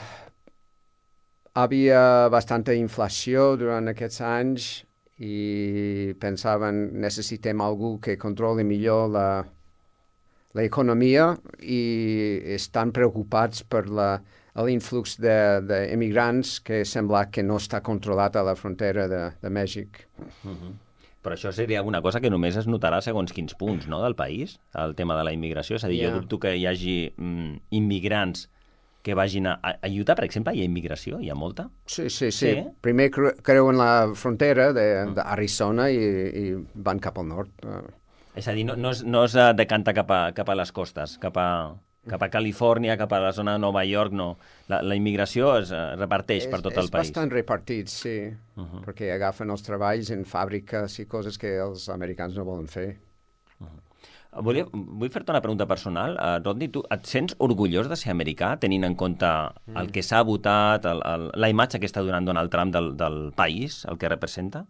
havia bastanta inflació durant aquests anys i pensaven necessitem algú que controli millor la l'economia i estan preocupats per l'influx d'emigrants que sembla que no està controlat a la frontera de, de Mèxic. Uh-huh. Però això seria una cosa que només es notarà segons quins punts, no?, del país, el tema de la immigració. És a dir, yeah. jo dubto que hi hagi mm, immigrants que vagin a, a Utah, per exemple, hi ha immigració? Hi ha molta? Sí, sí, sí. sí? Primer cre creuen la frontera d'Arizona i, i van cap al nord. És a dir, no, no, es, no es decanta cap a, cap a les costes, cap a, cap a Califòrnia, cap a la zona de Nova York, no. La, la immigració es reparteix és, per tot el país. És bastant repartit, sí, uh-huh. perquè agafen els treballs en fàbriques i coses que els americans no volen fer. Uh-huh. Volia, vull fer-te una pregunta personal. Uh, Rodney, tu et sents orgullós de ser americà, tenint en compte mm. el que s'ha votat, el, el, la imatge que està donant Donald Trump del, del país, el que representa?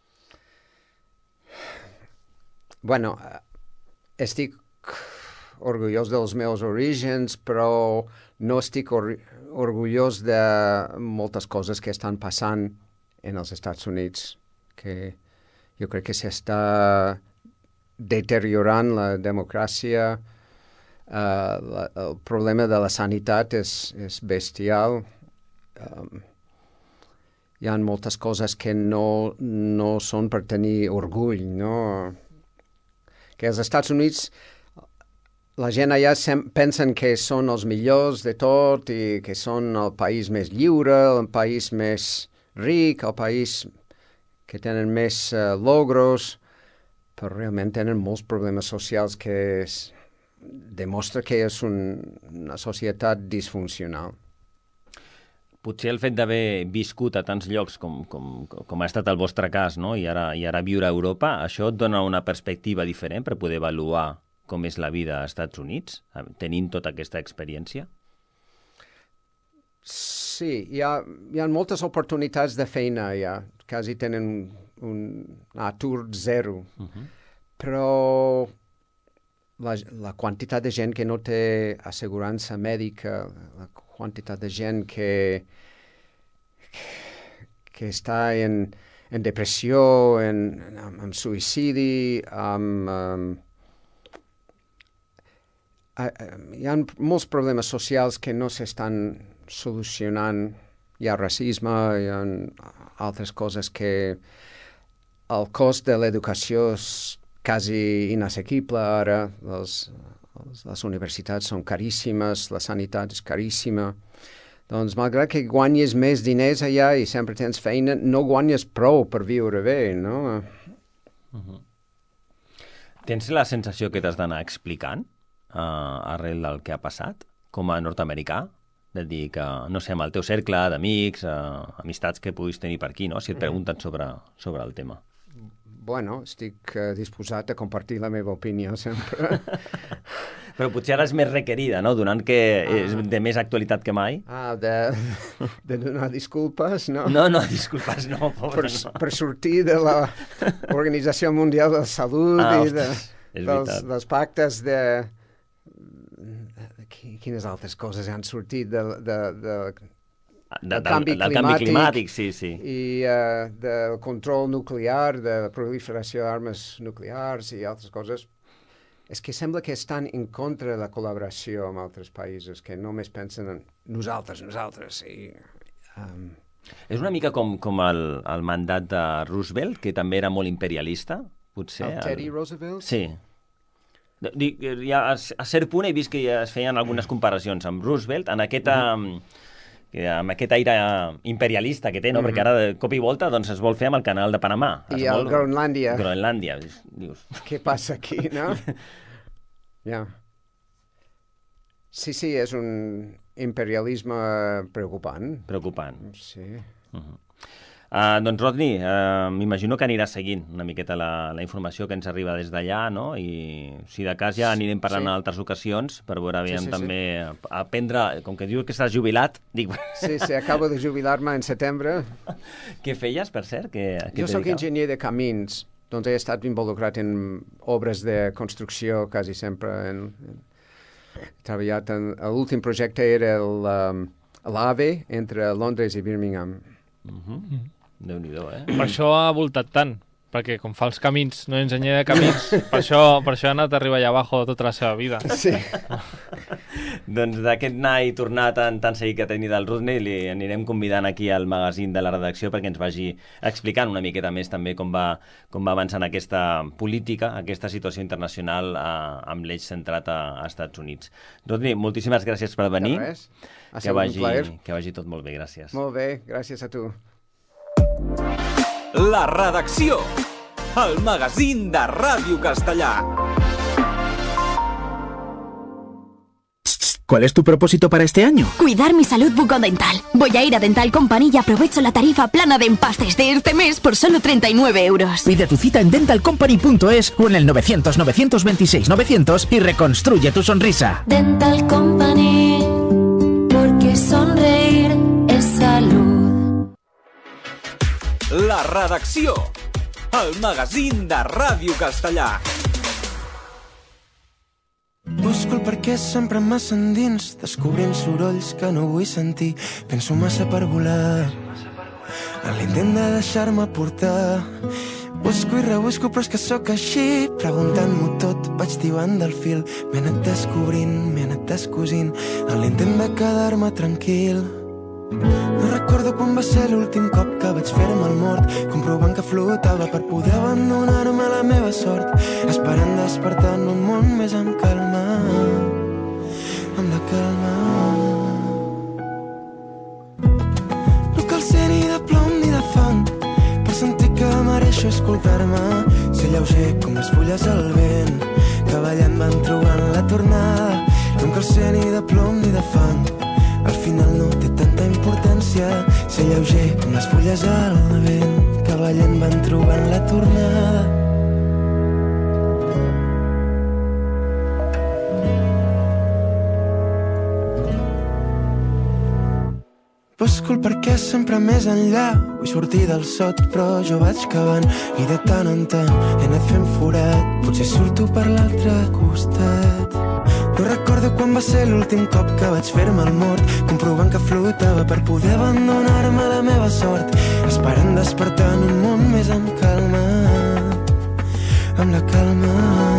Bueno, estic orgullós dels meus orígens, però no estic or orgullós de moltes coses que estan passant en els Estats Units, que jo crec que s'està deteriorant la democràcia. Uh, la, el problema de la sanitat és, és bestial. Um, hi ha moltes coses que no, no són per tenir orgull, no? Que als Estats Units la gent allà pensen que són els millors de tot i que són el país més lliure, el país més ric, el país que tenen més uh, logros, però realment tenen molts problemes socials que es, demostra que és un, una societat disfuncional. Potser el fet d'haver viscut a tants llocs com, com, com ha estat el vostre cas, no? I ara, i ara viure a Europa, això et dona una perspectiva diferent per poder avaluar com és la vida als Estats Units, tenint tota aquesta experiència? Sí, hi ha, hi ha moltes oportunitats de feina allà, quasi tenen un atur zero, uh-huh. però la, la quantitat de gent que no té assegurança mèdica, la quantitat de gent que, que està en, en depressió, en, en, en suïcidi, amb... Um, hi ha molts problemes socials que no s'estan solucionant. Hi ha racisme, hi ha altres coses que el cost de l'educació és quasi inassequible ara. Les, les universitats són caríssimes, la sanitat és caríssima. Doncs, malgrat que guanyes més diners allà i sempre tens feina, no guanyes prou per viure bé, no? Uh-huh. Tens la sensació que t'has d'anar explicant uh, arrel del que ha passat, com a nord-americà? De dir que, no sé, amb el teu cercle d'amics, uh, amistats que puguis tenir per aquí, no? Si et pregunten sobre, sobre el tema. Bueno, estic uh, disposat a compartir la meva opinió sempre. Però potser ara és més requerida, no? Donant que ah. és de més actualitat que mai. Ah, de, de donar disculpes, no? No, no, disculpes, no, pobre, per, no. Per sortir de l'Organització Mundial de la Salut ah, i de, ostres, dels, dels pactes de... Quines altres coses han sortit de, de, de, de, del canvi del, climàtic, del canvi climàtic, sí, sí. I uh, del control nuclear, de la proliferació d'armes nuclears i altres coses. És que sembla que estan en contra de la col·laboració amb altres països, que només pensen en nosaltres, nosaltres. I, um... És una mica com, com el, el mandat de Roosevelt, que també era molt imperialista, potser. El Teddy el... Roosevelt? Sí. Dic, ja, a cert punt he vist que ja es feien algunes comparacions amb Roosevelt en aquesta, mm-hmm. amb aquest aire imperialista que té, no? Mm-hmm. Perquè ara de cop i volta doncs, es vol fer amb el canal de Panamà. I es el vol... Groenlàndia. Groenlàndia. Dius... Què passa aquí, no? Ja. Yeah. Sí, sí, és un imperialisme preocupant. Preocupant. Sí. Uh-huh. Uh, doncs, Rodney, uh, m'imagino que aniràs seguint una miqueta la, la informació que ens arriba des d'allà, no? I si de cas ja anirem parlant sí. en altres ocasions per veure, aviam, sí, sí, també sí. aprendre, com que dius que estàs jubilat, dic... Sí, sí, acabo de jubilar-me en setembre. Què feies, per cert? Que, que jo soc enginyer de camins, doncs he estat involucrat en obres de construcció quasi sempre. En, en, he treballat en... L'últim projecte era um, l'AVE entre Londres i Birmingham. Uh-huh. Mm. Déu-n'hi-do, eh? Per això ha voltat tant, perquè com fa els camins, no enginyer de camins, per això, per això ha anat a arribar allà abajo tota la seva vida. Sí. Doncs d'aquest anar i tornar tan, tan seguit que tenia del Rodney, li anirem convidant aquí al magazín de la redacció perquè ens vagi explicant una miqueta més també com va, com va avançant aquesta política, aquesta situació internacional a, amb l'eix centrat a, a Estats Units. Rodney, moltíssimes gràcies per venir. De res. Ha que sigut vagi, un plaer. Que vagi tot molt bé, gràcies. Molt bé, gràcies a tu. La redacció, el magazín de Ràdio Castellà. ¿Cuál es tu propósito para este año? Cuidar mi salud bucodental. Voy a ir a Dental Company y aprovecho la tarifa plana de empastes de este mes por solo treinta y nueve euros. Pide tu cita en dental company punto es o en el novecientos, novecientos veintiséis, novecientos y reconstruye tu sonrisa. Dental Company, porque sonreír es salud. La redacció, el magazín de Ràdio Castellà. Busco el perquè sempre massa endins, descobrint sorolls que no vull sentir. Penso massa per volar, en l'intent de deixar-me portar. Busco i rebusco, però és que sóc així. Preguntant-m'ho tot, vaig tibant del fil. M'he anat descobrint, m'he anat descosint, en l'intent de quedar-me tranquil. No recordo quan va ser l'últim cop que vaig fer-me el mort, comprovant que flotava per poder abandonar-me a la meva sort, esperant despertar en un món més amb calma, amb la calma. No cal ser ni de plom ni de fang per sentir que mereixo escoltar-me, ser lleuger com les fulles al vent que ballant van trobant la tornada. No cal ser ni de plom ni de fang, al final no té tanta importància, ser lleuger com les fulles al vent que ballant van trobant la tornada. Busco el perquè sempre més enllà, vull sortir del sot però jo vaig cavant i de tant en tant he anat fent forat, potser surto per l'altre costat. No recordo quan va ser l'últim cop que vaig fer-me el mort, comprovant que flotava per poder abandonar-me a la meva sort, esperant despertar en un món més amb calma, amb la calma.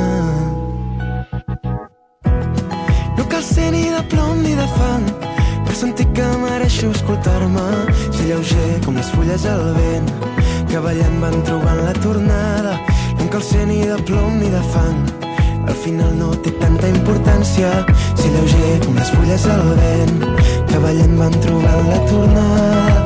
No cal ser ni de plom ni de fang per sentir que mereixo escoltar-me, ser lleuger com les fulles al vent que ballant van trobant la tornada. No cal ser ni de plom ni de fang, al final no té tanta importància, ser lleuger com les fulles al vent que ballant van trobant la tornada.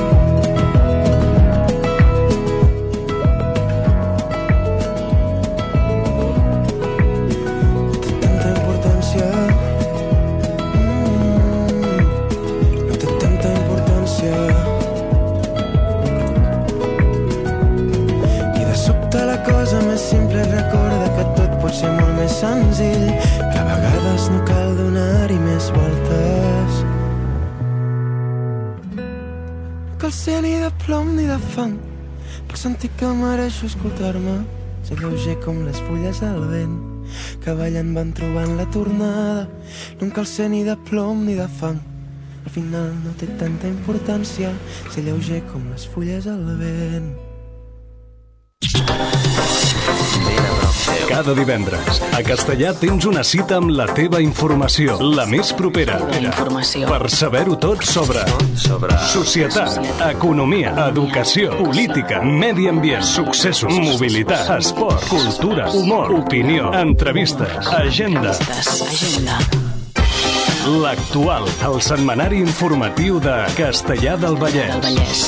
Senzill, que a vegades no cal donar-hi més voltes. No cal ser ni de plom ni de fang per sentir que mereixo escoltar-me, ser lleuger com les fulles al vent que ballant van trobant la tornada. No cal ser ni de plom ni de fang, al final no té tanta importància, ser lleuger com les fulles al vent. Cada divendres, a Castellà tens una cita amb la teva informació, la més propera. Informació. Per saber-ho tot sobre, sobre societat, economia, educació, política, medi ambient, successos, mobilitat, esport, cultura, humor, opinió, entrevistes, agenda. Agenda. L'Actual, el setmanari informatiu de Castellà del Vallès. Del Vallès.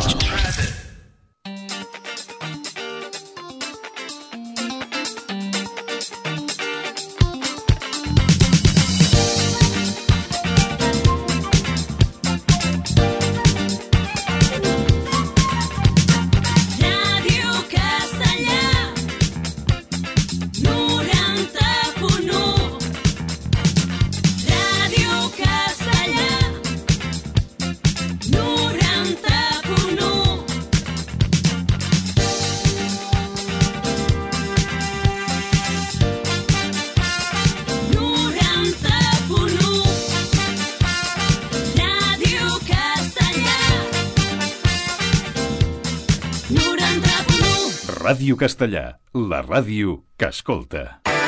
Ràdio Castellà, la ràdio que escolta.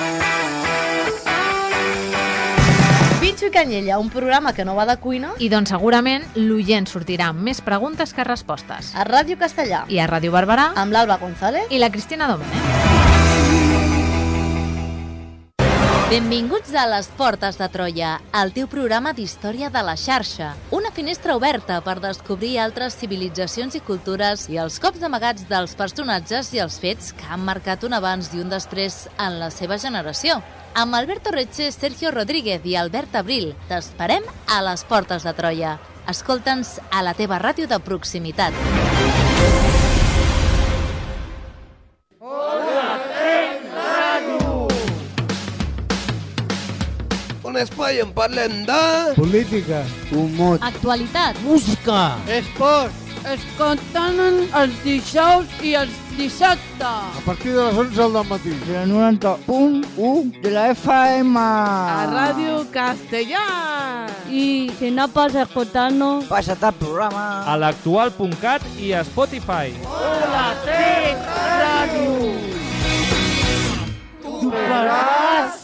Pinxo i Canyella, un programa que no va de cuina. I doncs segurament l'oient sortirà amb més preguntes que respostes. A Ràdio Castellà. I a Ràdio Barberà. Amb l'Alba González. I la Cristina Domènech. Benvinguts a Les Portes de Troia, el teu programa d'història de la xarxa. Una finestra oberta per descobrir altres civilitzacions i cultures i els cops amagats dels personatges i els fets que han marcat un abans i un després en la seva generació. Amb Alberto Reche, Sergio Rodríguez i Albert Abril, t'esperem a Les Portes de Troia. Escolta'ns a la teva ràdio de proximitat. Un espai on parlem de... política, humor, actualitat, música, esport. Es conten els dijous i els dissabte. A partir de les onze del matí. De la noranta punt u de la F M. A Ràdio Castellà. Y si no pasa escuchando, pásate al programa. A l'actual punt cat i a Spotify. Hola, Tec Ràdio. Tu faràs...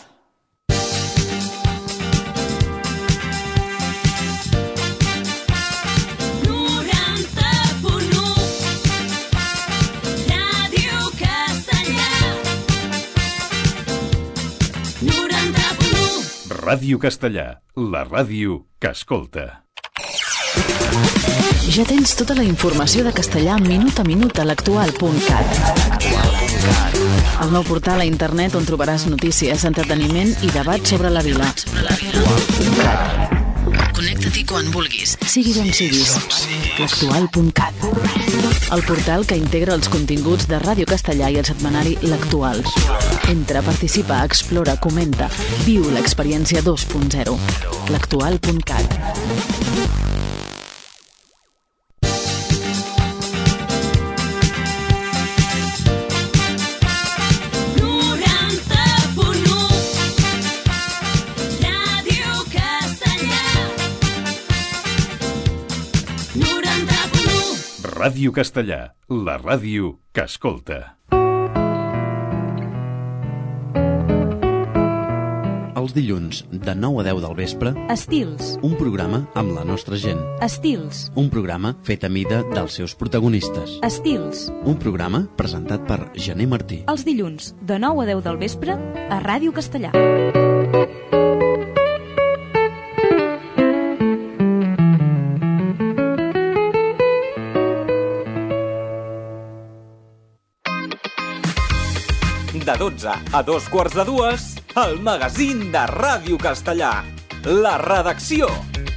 Ràdio Castellà, la ràdio que escolta. Ja tens tota la informació de castellà minut a minut a l'actual punt cat. El nou portal a internet on trobaràs notícies, entreteniment i debat sobre la vila. Connecta-t'hi quan vulguis, siguis on siguis. l'actual punt cat. El portal que integra els continguts de Ràdio Castellà i el setmanari L'Actual. Entra, participa, explora, comenta. Viu l'experiència dos punt zero. l'actual punt cat. noranta punt u Ràdio Ràdio Castellà, la ràdio que escolta. Els dilluns, de nou a deu del vespre, Estils. Un programa amb la nostra gent. Estils. Un programa fet a mida dels seus protagonistes. Estils. Un programa presentat per Gené Martí. Els dilluns, de nou a deu del vespre, a Ràdio Castellà. De dotze a dos quarts de dues, el magazín de Ràdio Castellà. La redacció.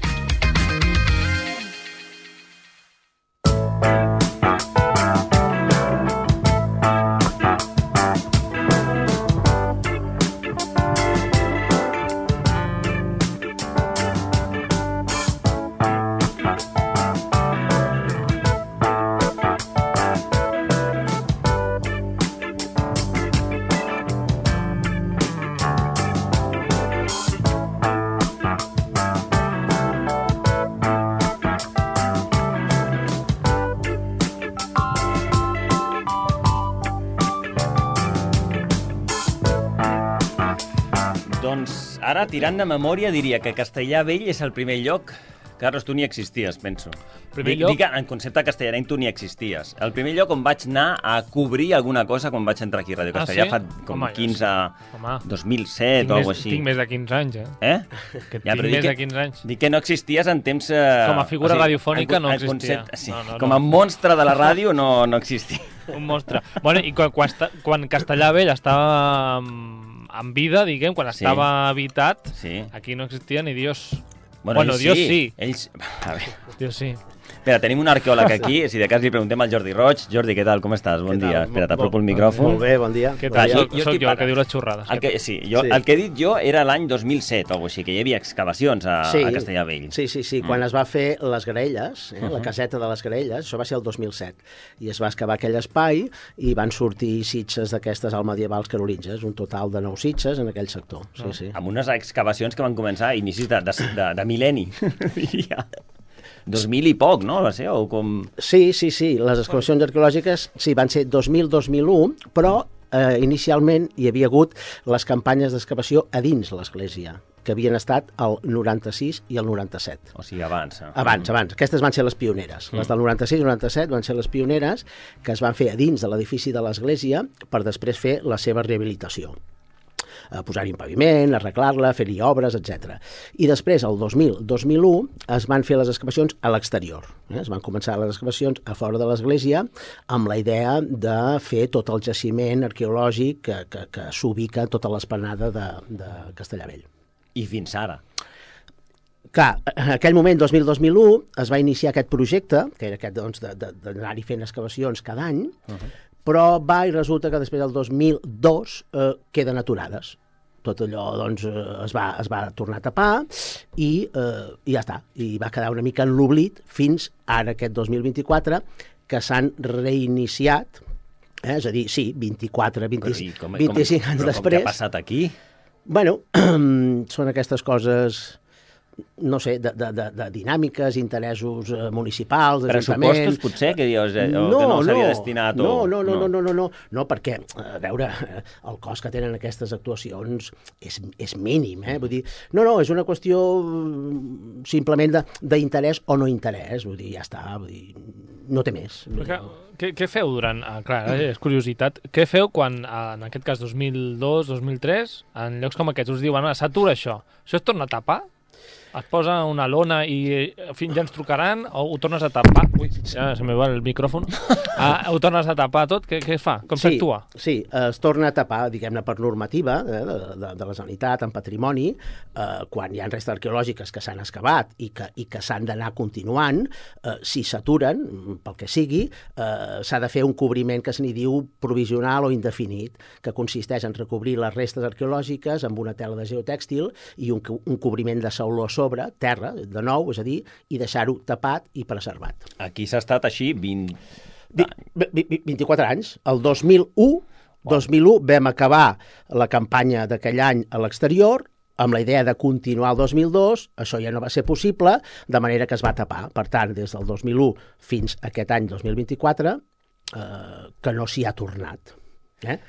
Ara, tirant de memòria, diria que Castellà Vell és el primer lloc. Carlos, tu ni existies, penso. Primer Dic, lloc? dic, en concepte castellarenc tu ni existies. El primer lloc on vaig anar a cobrir alguna cosa quan vaig entrar aquí a Ràdio Ah, Castellà sí? fa com Home, quinze... Home. dos mil set Tinc o més- alguna així. tinc més de quinze anys, eh? Eh? Que Ja, tinc però dic més que- de quinze anys. Dic que no existies en temps... Eh, Com a figura radiofònica en- no en existia. concepte- sí, No, no, com no. a monstre de la ràdio no, no existia. Un monstre. Bueno, i quan, quan, esta- quan Castellà Vell estava mm, en vida, diguem, quan Sí. estava habitat, Sí. aquí no existia ni Dios. Bueno, bueno ells Dios sí. sí. Ells... A veure. Dios sí. Espera, tenim un arqueòleg aquí, si de cas li preguntem al Jordi Roig. Jordi, què tal, com estàs? Bon dia. Espera, t'apropo el micròfon. Molt bé, bon dia. Què Bon tal? dia. Soc, soc estic jo el que parlant. diu les xorrades. El que, sí, jo, Sí. el que he dit jo era l'any dos mil set o alguna cosa així, que hi havia excavacions a, Sí. a Castellavell. Sí, sí, sí. Mm. Quan es va fer les Graelles, eh, Uh-huh. la caseta de les Graelles, això va ser el dos mil set, i es va excavar aquell espai i van sortir sitges d'aquestes almedievals carolinges, un total de nou sitges en aquell sector. Sí, No? sí. Amb unes excavacions que van començar a inicis de, de, de, de mil·lenni, diria. dos mil i poc, no? Va ser, o com... Sí, sí, sí. Les excavacions arqueològiques sí, van ser dos mil dos mil u, però eh, inicialment hi havia hagut les campanyes d'excavació a dins l'església, que havien estat el noranta-sis i el noranta-set. O sigui, abans. Eh? Abans, abans. Aquestes van ser les pioneres. Les del noranta-sis i noranta-set van ser les pioneres que es van fer a dins de l'edifici de l'església per després fer la seva rehabilitació. A posar-hi un paviment, arreglar-la, fer-hi obres, etcètera. I després, el dos mil dos mil u, es van fer les excavacions a l'exterior. Eh? Es van començar les excavacions a fora de l'església amb la idea de fer tot el jaciment arqueològic que, que, que s'ubica a tota l'esplanada de, de Castellavell. I fins ara. Clar, en aquell moment, dos mil dos mil u, es va iniciar aquest projecte, que era aquest doncs, de- de- d'anar-hi fent excavacions cada any, Uh-huh. però va i resulta que després del dos mil dos eh, queden aturades. Tot allò doncs, eh, es, va, es va tornar a tapar i, eh, i ja està. I va quedar una mica en l'oblit fins ara, aquest dos mil vint-i-quatre, que s'han reiniciat, eh? És a dir, sí, vint-i-quatre, vint, Però i com- vint-i-cinc com- anys però com després. què ha passat aquí? Bueno, són aquestes coses, no sé, de, de, de, de dinàmiques, interessos eh, municipals, d'ajuntaments... Pressupostos, potser, que dius, eh, o que no s'havia destinat, o- No, no, no, no. no, no, no, no, no, perquè, a veure, eh, el cost que tenen aquestes actuacions és, és mínim, eh? Vull dir, no, no, és una qüestió mm, simplement de- d'interès o no interès, vull dir, ja està, vull dir, no té més. Perquè, què, què feu durant... Ah, clar, eh, és curiositat. Què feu quan, ah, en aquest cas, dos mil dos, dos mil tres, en llocs com aquests us diuen, ah, s'atura això, això es torna a tapar? Es posa una lona i eh, fins ja ens trucaran o ho tornes a tapar? Ui, ja se me va el micròfon. Ah, ho tornes a tapar tot? Què, què es fa? Com Sí, s'actua? sí, es torna a tapar, diguem-ne, per normativa eh, de, de, de la Generalitat en patrimoni, eh, quan hi ha restes arqueològiques que s'han excavat i que, i que s'han d'anar continuant, eh, si s'aturen, pel que sigui, eh, s'ha de fer un cobriment que se n'hi diu provisional o indefinit, que consisteix en recobrir les restes arqueològiques amb una tela de geotèxtil i un, co- un cobriment de sauló a sobre, terra, de nou, és a dir, i deixar-ho tapat i preservat. Aquí s'ha estat així vint... Vi- vi- vi- vint-i-quatre anys. El dos mil u, dos mil u vam acabar la campanya d'aquell any a l'exterior, amb la idea de continuar el dos mil dos, això ja no va ser possible, de manera que es va tapar. Per tant, des del dos mil u fins a aquest any dos mil vint-i-quatre, eh, que no s'hi ha tornat. Eh?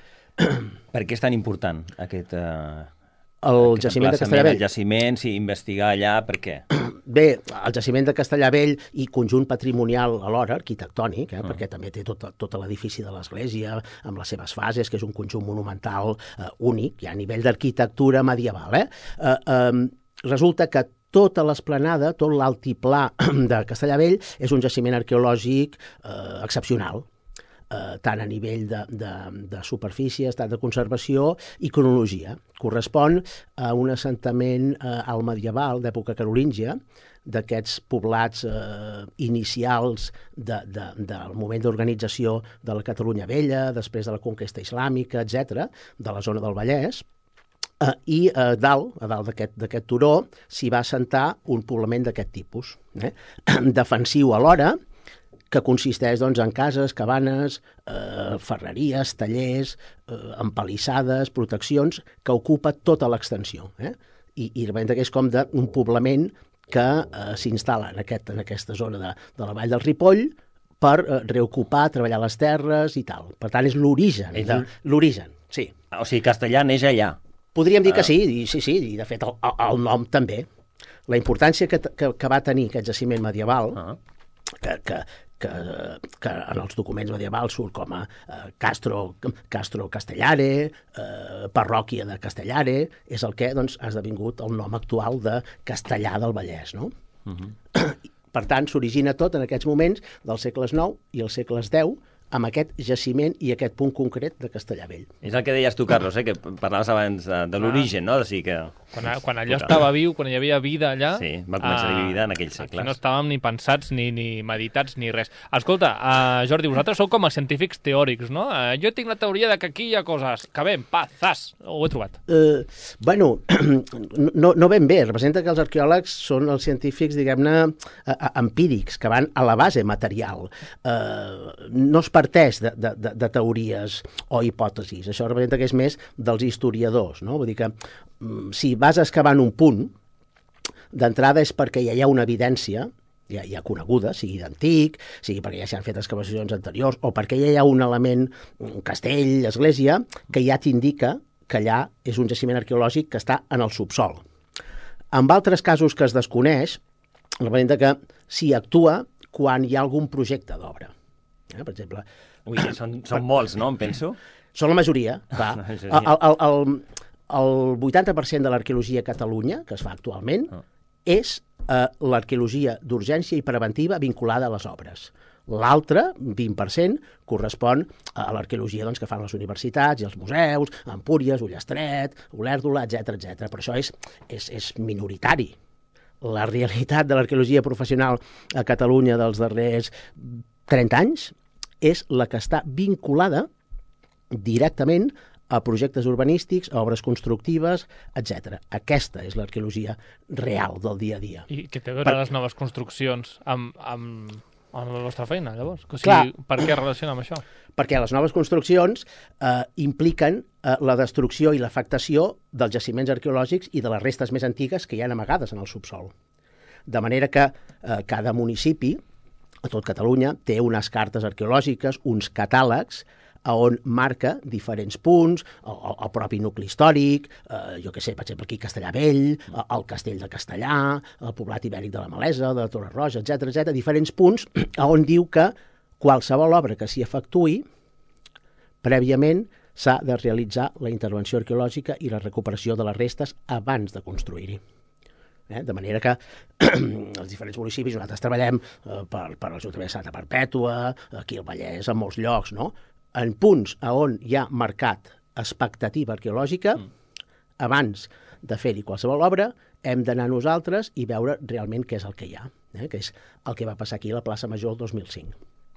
Per què és tan important aquest... Eh... El jaciment de Castellar Vell. El jaciment, sí, investigar allà, per què? Bé, el jaciment de Castellar Vell i conjunt patrimonial alhora, arquitectònic, eh, mm. perquè també té tot, tot l'edifici de l'església, amb les seves fases, que és un conjunt monumental eh, únic, ja a nivell d'arquitectura medieval. Eh? Eh, eh, resulta que tota l'esplanada, tot l'altiplà de Castellar Vell és un jaciment arqueològic eh, excepcional. Eh, tant a nivell de, de, de superfície, estat de conservació i cronologia. Correspon a un assentament eh, alt medieval d'època carolíngia, d'aquests poblats eh, inicials de, de, del moment d'organització de la Catalunya Vella, després de la conquesta islàmica, etcètera, de la zona del Vallès. Uh, I a uh, dalt, a dalt d'aquest turó, s'hi va assentar un poblament d'aquest tipus, eh? defensiu alhora, que consisteix doncs, en cases, cabanes, eh, ferreries, tallers, eh, empalissades, proteccions, que ocupa tota l'extensió. Eh? I, i realment és com de, un poblament que eh, s'instal·la en, aquest, en aquesta zona de, de la vall del Ripoll per eh, reocupar, treballar les terres i tal. Per tant, és l'origen. De, l'origen, sí. O sigui, Castellar neix allà. Podríem dir que sí, i, sí, sí, i de fet el, el nom també. La importància que, que, que va tenir aquest jaciment medieval, uh -huh. que, que, que, que en els documents medievals surt com a eh, Castro, Castro Castellare, eh, parròquia de Castellare, és el que doncs, ha esdevingut el nom actual de Castellar del Vallès, no? Uh-huh. Per tant, s'origina tot en aquests moments dels segles nou i els segles deu, amb aquest jaciment i aquest punt concret de Castellar Vell. És el que deies tu, Carlos, eh? que parlaves abans de, de l'origen, no? O sigui que... Quan, quan allò estava viu, quan hi havia vida allà... Sí, va començar a haver vida en aquells segles. No estàvem ni pensats, ni, ni meditats, ni res. Escolta, uh, Jordi, vosaltres sou com a científics teòrics, no? Uh, jo tinc la teoria de que aquí hi ha coses que ben, pa, zas, ho he trobat. Uh, bueno, no, no ben bé. Representa que els arqueòlegs són els científics, diguem-ne, uh, empírics, que van a la base material. Uh, no es parteix de, de, de, de teories o hipòtesis. Això representa que és més dels historiadors, no? Vull dir que si vas excavant un punt, d'entrada és perquè ja hi ha una evidència, ja, ja coneguda, sigui d'antic, sigui perquè ja s'han fet excavacions anteriors, o perquè ja hi ha un element, un castell, església, que ja t'indica que allà és un jaciment arqueològic que està en el subsol. En altres casos que es desconeix, representa que s'hi actua quan hi ha algun projecte d'obra. Eh, per exemple... Ui, són, són molts, no, em penso? Són la majoria, va. El, el, el, el vuitanta per cent de l'arqueologia a Catalunya, que es fa actualment, oh. és eh, l'arqueologia d'urgència i preventiva vinculada a les obres. L'altre, vint per cent, correspon a l'arqueologia doncs, que fan les universitats i els museus, Empúries, Ullastret, Olèrdola, etcètera, etcètera. Però això és, és, és minoritari. La realitat de l'arqueologia professional a Catalunya dels darrers trenta anys és la que està vinculada directament a projectes urbanístics, a obres constructives, etcètera. Aquesta és l'arqueologia real del dia a dia. I què té a veure per... les noves construccions amb, amb, amb la vostra feina, llavors? O sigui, per què relaciona amb això? Perquè les noves construccions eh, impliquen eh, la destrucció i l'afectació dels jaciments arqueològics i de les restes més antigues que hi ha amagades en el subsol. De manera que eh, cada municipi, a tot Catalunya, té unes cartes arqueològiques, uns catàlegs, on marca diferents punts, el, el propi nucli històric, eh, jo què sé, per exemple, aquí Castellar Vell, el castell de Castellar, el poblat ibèric de la Malesa, de la Torre Roja, etcètera, etcètera, diferents punts on diu que qualsevol obra que s'hi efectuï, prèviament s'ha de realitzar la intervenció arqueològica i la recuperació de les restes abans de construir-hi. Eh? De manera que els diferents municipis, nosaltres treballem eh, per, per l'Ajuntament de Santa Perpètua, aquí al Vallès, en molts llocs, no? En punts on hi ha marcat expectativa arqueològica, mm. abans de fer-hi qualsevol obra, hem d'anar nosaltres i veure realment què és el que hi ha, eh? Que és el que va passar aquí a la plaça Major el dos mil cinc.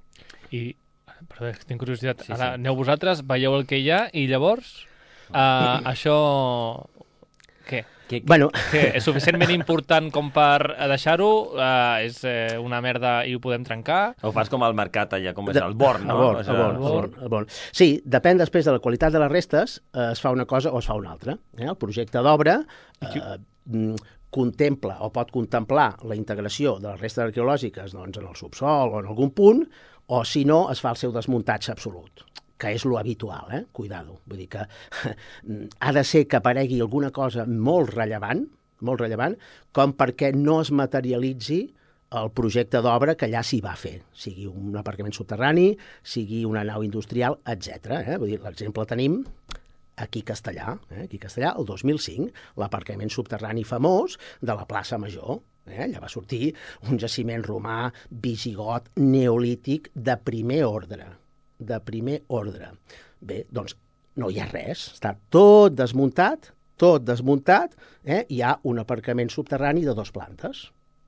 I, perdó, tinc curiositat, sí, ara sí. Aneu vosaltres, veieu el que hi ha i llavors uh, això... què? Què, Bueno. què? És suficientment important com per deixar-ho? Uh, és eh, una merda i ho podem trencar? O fas com al mercat allà, com és el Born, no? El Born, O el sigui, Born, el Born, el Born. Sí, depèn després de la qualitat de les restes, eh, es fa una cosa o es fa una altra. Eh? El projecte d'obra eh, contempla o pot contemplar la integració de les restes arqueològiques doncs, en el subsol o en algun punt, o si no, es fa el seu desmuntatge absolut, que és lo habitual, eh? Cuidado. Vull dir que ha de ser que aparegui alguna cosa molt rellevant, molt rellevant, com perquè no es materialitzi el projecte d'obra que allà s'hi va fer, sigui un aparcament subterrani, sigui una nau industrial, etcètera. Eh? Vull dir, l'exemple tenim aquí a Castellà, eh? aquí a Castellà, el dos mil cinc, l'aparcament subterrani famós de la plaça Major. Eh? Allà va sortir un jaciment romà, visigot, neolític, de primer ordre. de primer ordre. Bé, doncs no hi ha res, està tot desmuntat, tot desmuntat, eh? Hi ha un aparcament subterrani de dos plantes.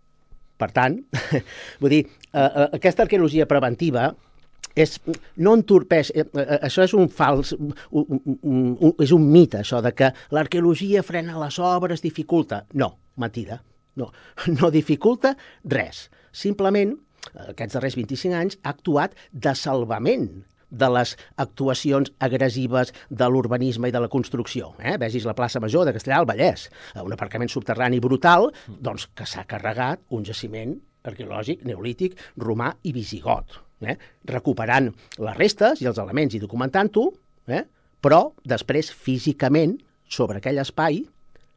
Per tant, vull dir, eh, aquesta arqueologia preventiva és, no entorpeix, eh, eh, això és un fals, un, un, un, és un mite, això de que l'arqueologia frena les obres, dificulta. No, mentida, no, no dificulta res. Simplement, aquests darrers vint-i-cinc anys, ha actuat de salvament de les actuacions agressives de l'urbanisme i de la construcció. Eh? Vegis la plaça Major de Castellà al Vallès, un aparcament subterrani brutal, doncs que s'ha carregat un jaciment arqueològic, neolític, romà i visigot, eh? recuperant les restes i els elements i documentant-ho, eh? però després físicament sobre aquell espai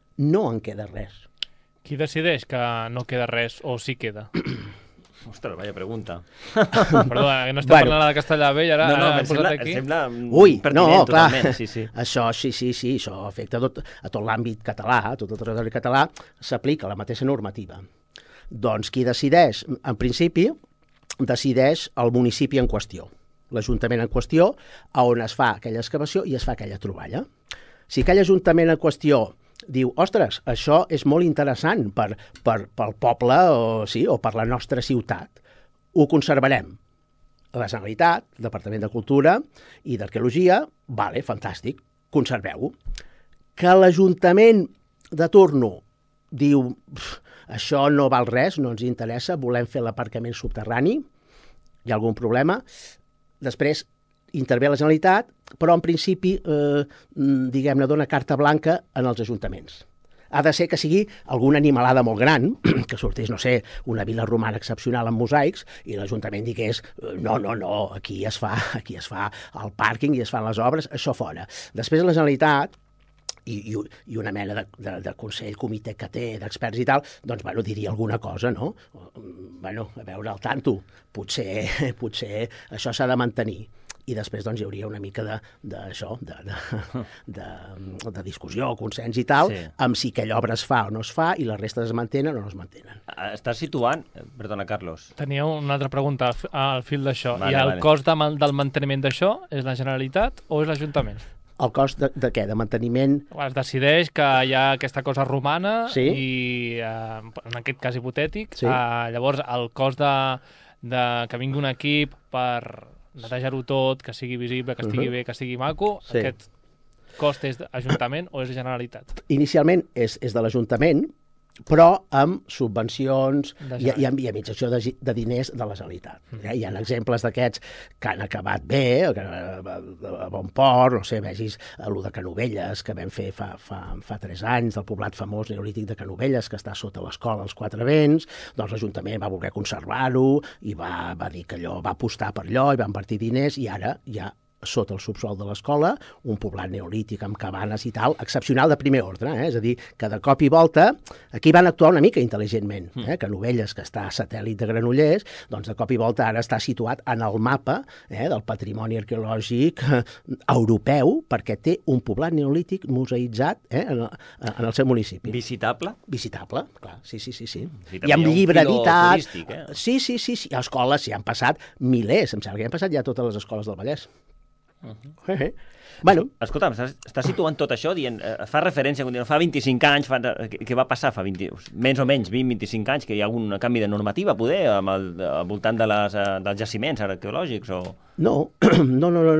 no en queda res. Qui decideix que no queda res o sí queda? Ostres, vaya pregunta. Perdó, no estem bueno. parlant de Castellà Vell, ara, no, no, ara em sembla, aquí. Em sembla Ui, pertinent no, clar. totalment. Sí, sí. Això, sí, sí, sí, això afecta tot, a tot l'àmbit català, a tot el territori català, s'aplica la mateixa normativa. Doncs qui decideix, en principi, decideix el municipi en qüestió, l'Ajuntament en qüestió, on es fa aquella excavació i es fa aquella troballa. Si aquell Ajuntament en qüestió diu, ostres, això és molt interessant per, per, pel poble o, sí, o per la nostra ciutat, ho conservarem. La Generalitat, el Departament de Cultura i d'Arqueologia, vale, fantàstic, conserveu-ho. Que l'Ajuntament de turno diu, això no val res, no ens interessa, volem fer l'aparcament subterrani, hi ha algun problema, després intervé la Generalitat, però en principi, eh, diguem-ne, dona carta blanca en els ajuntaments. Ha de ser que sigui alguna animalada molt gran, que sortís, no sé, una vila romana excepcional amb mosaics, i l'Ajuntament digués, no, no, no, aquí es fa, aquí es fa el pàrquing i es fan les obres, això fora. Després la Generalitat, i, i, i una mena de, de, de consell, comitè que té, d'experts i tal, doncs, bueno, diria alguna cosa, no? Bueno, a veure, al tanto, potser, potser això s'ha de mantenir. I després doncs, hi hauria una mica de, de, això, de, de, de, de discussió, consens i tal, sí. amb si aquella obra es fa o no es fa i les restes es mantenen o no es mantenen. Estàs situant... Perdona, Carlos. Tenia una altra pregunta al fil d'això. Vale, I el vale. cost de, del manteniment d'això és la Generalitat o és l'Ajuntament? El cost de, de què? De manteniment? Es decideix que hi ha aquesta cosa romana sí. i, eh, en aquest cas hipotètic, sí. eh, llavors el cost de, de que vingui un equip per netejar-ho tot, que sigui visible, que estigui uh-huh. bé, que estigui maco, sí. aquest cost és d'Ajuntament o és de Generalitat? Inicialment és, és de l'Ajuntament, però amb subvencions i, i amb injecció de, de diners de la Generalitat. Mm. Eh? Hi ha exemples d'aquests que han acabat bé, que, a bon port, no sé, vegis el de Canovelles, que vam fer fa, fa, fa tres anys, del poblat famós neolític de Canovelles, que està sota l'escola als Quatre Vents, doncs l'Ajuntament va voler conservar-ho i va, va dir que allò va apostar per allò i va invertir diners i ara hi ha sota el subsol de l'escola, un poblat neolític amb cabanes i tal, excepcional de primer ordre, eh? És a dir, que de cop i volta, aquí van actuar una mica intel·ligentment, eh? Canovelles, que està a satèl·lit de Granollers, doncs de cop i volta ara està situat en el mapa eh, del patrimoni arqueològic eh, europeu, perquè té un poblat neolític museïtzat eh, en, el, en el seu municipi. Visitable? Visitable, clar, sí, sí, sí. sí. sí I amb llibre editat. Eh? Sí, sí, sí, sí. A escoles s'hi han passat milers, em sembla que hi han passat ja totes les escoles del Vallès. Uh-huh. Eh, eh. Bueno. Escolta'm, estàs, estàs situant tot això dient, eh, fa referència, fa vint-i-cinc anys, fa, què va passar fa vint, menys o menys vint a vint-i-cinc anys, que hi ha algun canvi de normativa, poder, amb el, al voltant de les, dels jaciments arqueològics? O... No, no, no, no, no.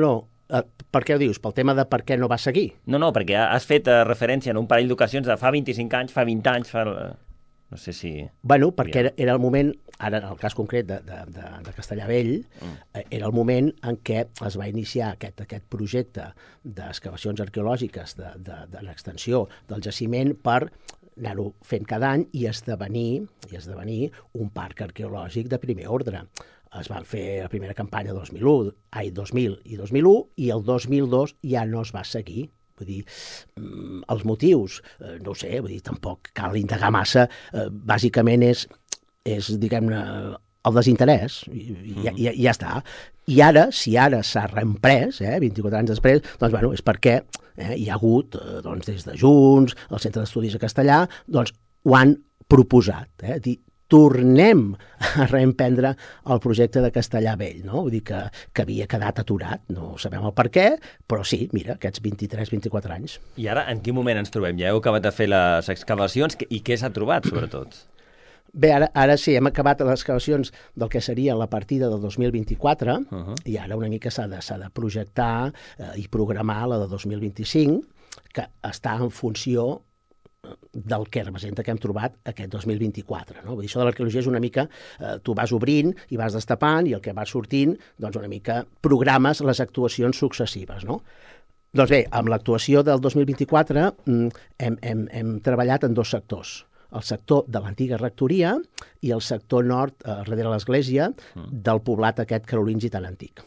Uh, per què ho dius? Pel tema de per què no va seguir? No, no, perquè has fet uh, referència en un parell d'ocasions de fa vint-i-cinc anys, fa vint anys, fa... No sé si... Bueno, perquè era, era el moment, ara en el cas concret de, de, de, de Castellavell, mm. era el moment en què es va iniciar aquest, aquest projecte d'excavacions arqueològiques de, de, de l'extensió del jaciment per anar-ho fent cada any i esdevenir, i esdevenir un parc arqueològic de primer ordre. Es van fer la primera campanya dos mil u, ai, dos mil i dos mil u, i el dos mil dos ja no es va seguir. Vull dir, els motius, no ho sé, vull dir, tampoc cal indagar massa, bàsicament és, és diguem-ne, el desinterès, i, i, ja, i ja està. I ara, si ara s'ha reemprès, eh, vint-i-quatre anys després, doncs, bueno, és perquè eh, hi ha hagut, eh, doncs, des de Junts, el Centre d'Estudis de Castellà, doncs, ho han proposat, eh, dir, tornem a reemprendre el projecte de Castellar Vell, no? Vull dir que, que havia quedat aturat, no sabem el per què, però sí, mira, aquests vint-i-tres vint-i-quatre anys. I ara, en quin moment ens trobem? Ja heu acabat de fer les excavacions, i què s'ha trobat, sobretot? Bé, ara, ara sí, hem acabat les excavacions del que seria la partida del dos mil vint-i-quatre, uh -huh. i ara una mica s'ha de, s'ha de projectar eh, i programar la de dos mil vint-i-cinc, que està en funció del que representa que hem trobat aquest dos mil vint-i-quatre. No? Vull dir, això de l'arqueologia és una mica, eh, tu vas obrint i vas destapant i el que va sortint, doncs una mica programes les actuacions successives. No? Doncs bé, amb l'actuació del dos mil vint-i-quatre hem, hem, hem treballat en dos sectors. El sector de l'antiga rectoria i el sector nord, eh, darrere l'església, del poblat aquest carolingí tan antic.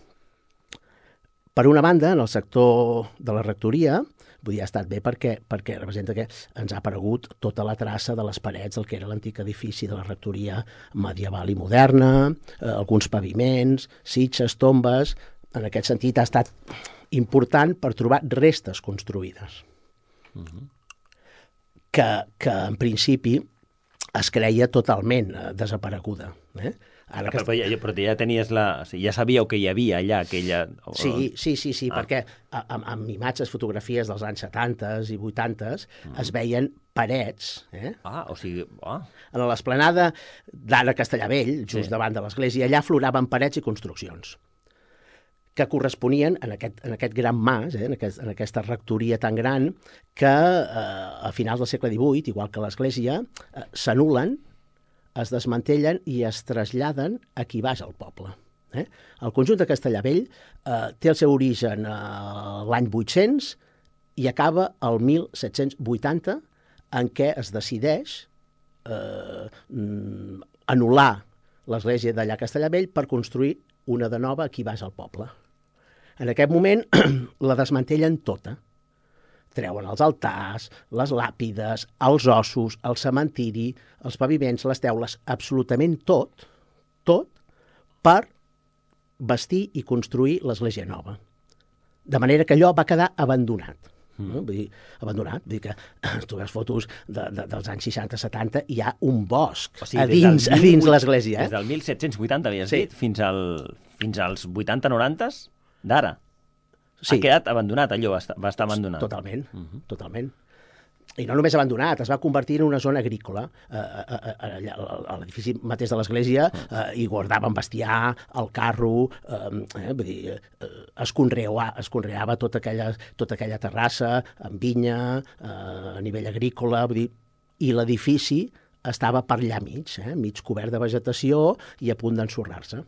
Per una banda, en el sector de la rectoria, vull dir, ha estat bé perquè, perquè representa que ens ha aparegut tota la traça de les parets del que era l'antic edifici de la rectoria medieval i moderna, eh, alguns paviments, sitges, tombes. En aquest sentit ha estat important per trobar restes construïdes. Uh-huh. que, que en principi es creia totalment eh, desapareguda. Eh? Ara però, que... però, ja, però ja tenies la... Ja sabíeu que hi havia allà aquella... Sí, sí, sí, sí ah. perquè amb, amb imatges, fotografies dels anys setanta i vuitanta mm. es veien parets. Eh? Ah, o sigui... Ah. En l'esplanada d'ara Castellavell, just sí. davant de l'església, allà floraven parets i construccions que corresponien en aquest, en aquest gran mas, eh, en, aquest, en aquesta rectoria tan gran, que eh, a finals del segle divuit, igual que l'església, eh, s'anulen, es desmantellen i es traslladen aquí baix al poble. Eh? El conjunt de Castellavell eh, té el seu origen a l'any vuit-cents i acaba el mil set-cents vuitanta, en què es decideix eh, anul·lar l'església d'allà a Castellavell per construir una de nova aquí baix al poble. En aquest moment la desmantellen tota. Treuen els altars, les làpides, els ossos, el cementiri, els paviments, les teules, absolutament tot, tot, per bastir i construir l'església nova. De manera que allò va quedar abandonat. No? Vull dir, abandonat, vull dir que tu veus fotos de, de, dels anys seixanta setanta i hi ha un bosc o sigui, a dins, a dins l'església. Eh? Des del mil set-cents vuitanta, havies sí. dit, fins, al, fins als vuitanta noranta d'ara. Sí. Ha quedat abandonat, allò va estar, va estar abandonat. Totalment, uh -huh. totalment. I no només abandonat, es va convertir en una zona agrícola. Eh, eh, eh, a l'edifici mateix de l'església eh, hi guardaven bestiar, el carro, eh, eh, vull dir, eh, es, conreava, es conreava tota aquella, tota aquella terrassa amb vinya, eh, a nivell agrícola, vull dir, i l'edifici estava per allà mig, eh, mig cobert de vegetació i a punt d'ensorrar-se.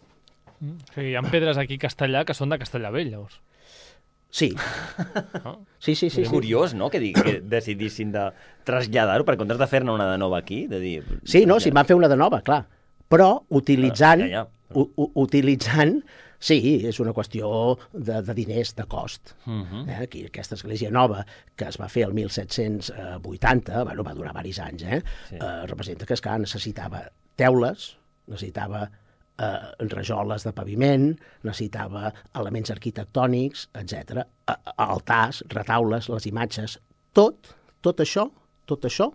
Mm. O sigui, hi ha pedres aquí a Castellà que són de Castellavell, llavors. Sí. Oh. Sí, sí, sí. És sí. curiós, no?, que, que decidissin de traslladar-ho, perquè en comptes de fer-ne una de nova aquí, de dir... Sí, no, sí, van fer una de nova, clar. Però utilitzant... Ja, ja. U, u, utilitzant... Sí, és una qüestió de, de diners, de cost. Uh -huh. eh? Aquí, aquesta església nova, que es va fer el mil set-cents vuitanta, bueno, va durar diversos anys, eh? Sí. Eh, representa que, esclar, necessitava teules, necessitava eh, rajoles de paviment, necessitava elements arquitectònics, etcètera, altars, retaules, les imatges, tot, tot això, tot això,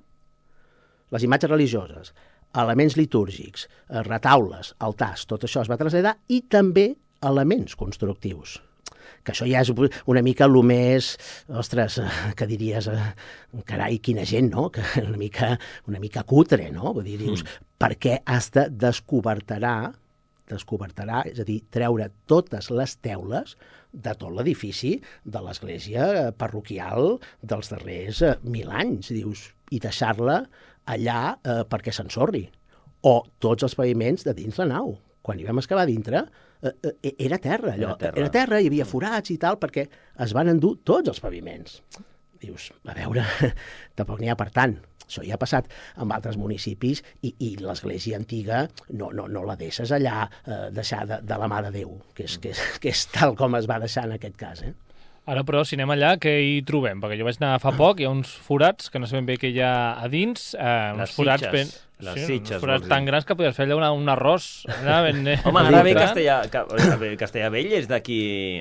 les imatges religioses, elements litúrgics, retaules, altars, tot això es va traslladar i també elements constructius. Que això ja és una mica el més, ostres, que diries, carai, quina gent, no? Que una mica, una mica cutre, no? Vull dir, dius, mm. per què has de descoberterar descobertarà, és a dir, treure totes les teules de tot l'edifici de l'església parroquial dels darrers eh, mil anys, dius, i deixar-la allà eh, perquè s'ensorri. O tots els paviments de dins la nau. Quan hi vam excavar dintre, eh, eh, era terra, allò. Era terra. Era terra, hi havia forats i tal, perquè es van endur tots els paviments. Dius, a veure, tampoc n'hi ha per tant. Això ja ha passat en altres municipis i, i l'església antiga no, no, no la deixes allà eh, deixar de, de la mà de Déu, que és, que, és, que és tal com es va deixar en aquest cas, eh? Ara, però, si anem allà, què hi trobem? Perquè jo vaig anar fa poc, hi ha uns forats, que no sé ben bé què hi ha a dins. Eh, uns les forats sitges. Ben... Les sí, sitges, uns forats tan grans que podies fer allà una, un arròs. Allà ben... Home, ara ve Castellà, Castellabell és d'aquí...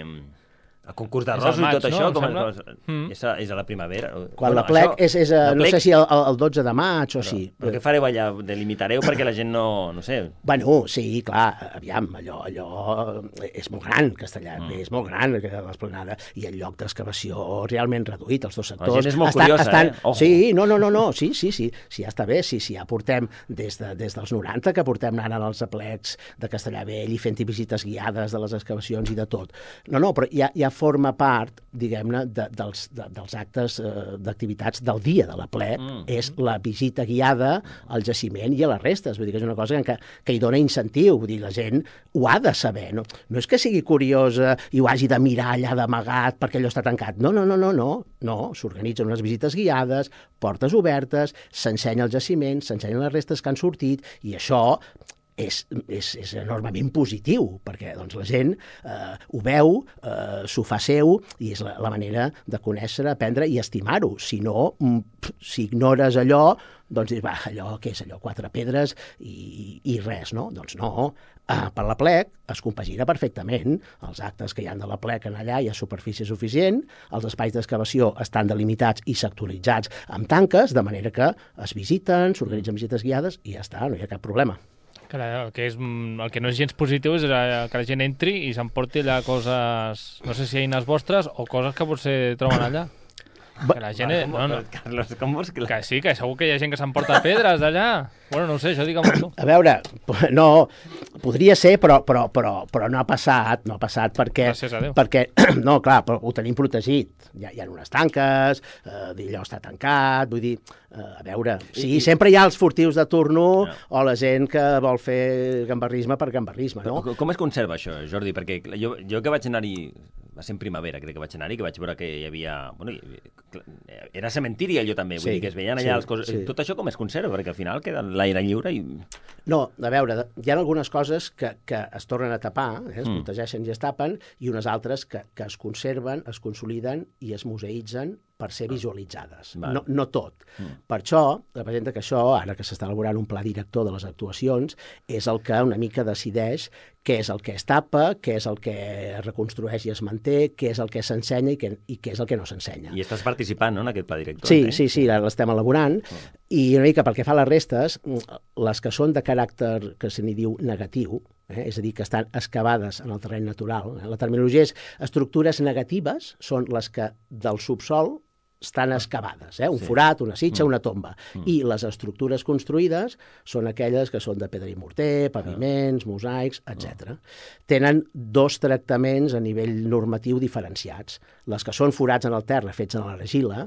El concurs d'arròs i tot no? això, com, com, mm. és, a, és a la primavera. Quan bueno, la plec això, és, és a, no plec... sé si el, el dotze de maig o però, sí. Però què fareu allà? Delimitareu perquè la gent no... no sé. Bueno, sí, clar, aviam, allò, allò és molt gran, Castellà, mm. és molt gran l'esplanada, i el lloc d'excavació realment reduït, els dos sectors... La gent és molt estan, curiosa, estan... eh? Oh. Sí, no, no, no, no, sí, sí, sí, sí, ja està bé, sí, sí, ja portem des, de, des dels noranta que portem anant als aplecs de Castellà Vell i fent-hi visites guiades de les excavacions i de tot. No, no, però ja, ja forma part diguem-ne, de, dels, de, dels actes eh, d'activitats del dia de la plec, mm. és la visita guiada al jaciment i a les restes. Vull dir que és una cosa que, que hi dona incentiu. Vull dir, la gent ho ha de saber. No, no és que sigui curiosa i ho hagi de mirar allà d'amagat perquè allò està tancat. No, no, no, no, no. No, s'organitzen unes visites guiades, portes obertes, s'ensenya el jaciment, s'ensenyen les restes que han sortit, i això... És, és, és enormement positiu, perquè doncs, la gent eh, ho veu, eh, s'ho fa seu, i és la, la manera de conèixer, aprendre i estimar-ho. Si no, si ignores allò, doncs dius, va, allò, què és allò? Quatre pedres i, i res, no? Doncs no. Eh, per la plec es compagina perfectament. Els actes que hi ha de la plec en allà hi ha superfície suficient, els espais d'excavació estan delimitats i sectoritzats amb tanques, de manera que es visiten, s'organitzen visites guiades i ja està, no hi ha cap problema. Carai, el que, és, el que no és gens positiu és que la gent entri i s'emporti allà coses, no sé si eines vostres o coses que potser troben allà. Va, que la gent... Va, és, no, no. Carlos, com vols que... Que sí, que segur que hi ha gent que s'emporta pedres d'allà. Bueno, no ho sé, això digue'm tu. A veure, no, podria ser, però, però, però, però no ha passat, no ha passat perquè... Gràcies a Déu. Perquè, no, clar, però ho tenim protegit. Hi ha, hi ha unes tanques, eh, allò està tancat, vull dir, eh, a veure, sí, I, sempre hi ha els furtius de turno no. o la gent que vol fer gambarrisme per gambarrisme, no? Com es conserva això, Jordi? Perquè jo, jo que vaig anar-hi, va ser en primavera, crec que vaig anar-hi, que vaig veure que hi havia... Bueno, era cementiri allò també, vull sí, dir que es veien allà sí, les coses... Sí. Tot això com es conserva? Perquè al final queda l'aire lliure i... No, a veure, hi ha algunes coses que, que es tornen a tapar, eh, es mm. protegeixen i es tapen, i unes altres que, que es conserven, es consoliden i es museïtzen per ser visualitzades. Vale. No, no tot. Mm. Per això, representa que això, ara que s'està elaborant un pla director de les actuacions, és el que una mica decideix què és el que es tapa, què és el que es reconstrueix i es manté, què és el que s'ensenya i, què, i què és el que no s'ensenya. I estàs participant, no?, en aquest pla director. Sí, eh? sí, sí, ara l'estem elaborant. Mm. I una mica pel que fa a les restes, les que són de caràcter, que se n'hi diu negatiu, eh? és a dir, que estan excavades en el terreny natural. Eh? La terminologia és estructures negatives, són les que del subsol estan excavades, eh? un sí. forat, una sitxa, mm. una tomba. Mm. I les estructures construïdes són aquelles que són de pedra i morter, paviments, mm. mosaics, etcètera. Mm. Tenen dos tractaments a nivell normatiu diferenciats. Les que són forats en el terra fets en l'argila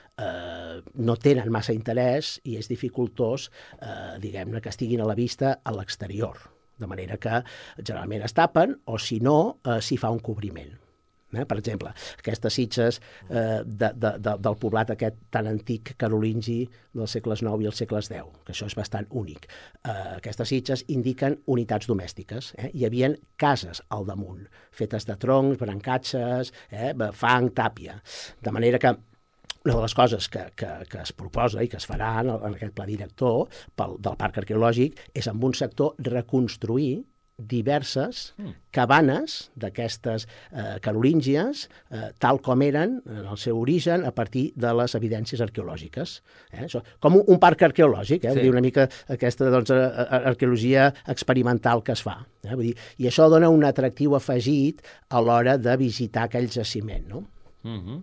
eh, no tenen massa interès i és dificultós, eh, diguem-ne, que estiguin a la vista a l'exterior. De manera que generalment es tapen o, si no, eh, s'hi fa un cobriment. Eh? Per exemple, aquestes sitges eh, de, de, de, del poblat aquest tan antic carolingi dels segles nou i els segles deu, que això és bastant únic. Eh, aquestes sitges indiquen unitats domèstiques. Eh? Hi havia cases al damunt, fetes de troncs, brancatges, eh? fang, tàpia. De manera que una de les coses que, que, que es proposa i que es farà en, en aquest pla director pel, del parc arqueològic és en un sector reconstruir diverses cabanes d'aquestes eh, carolíngies, eh, tal com eren en el seu origen a partir de les evidències arqueològiques. Eh? Això, com un, un parc arqueològic, eh? Sí. Vull dir, una mica aquesta doncs, arqueologia experimental que es fa. Eh? Vull dir, i això dona un atractiu afegit a l'hora de visitar aquell jaciment, no? Mm-hmm.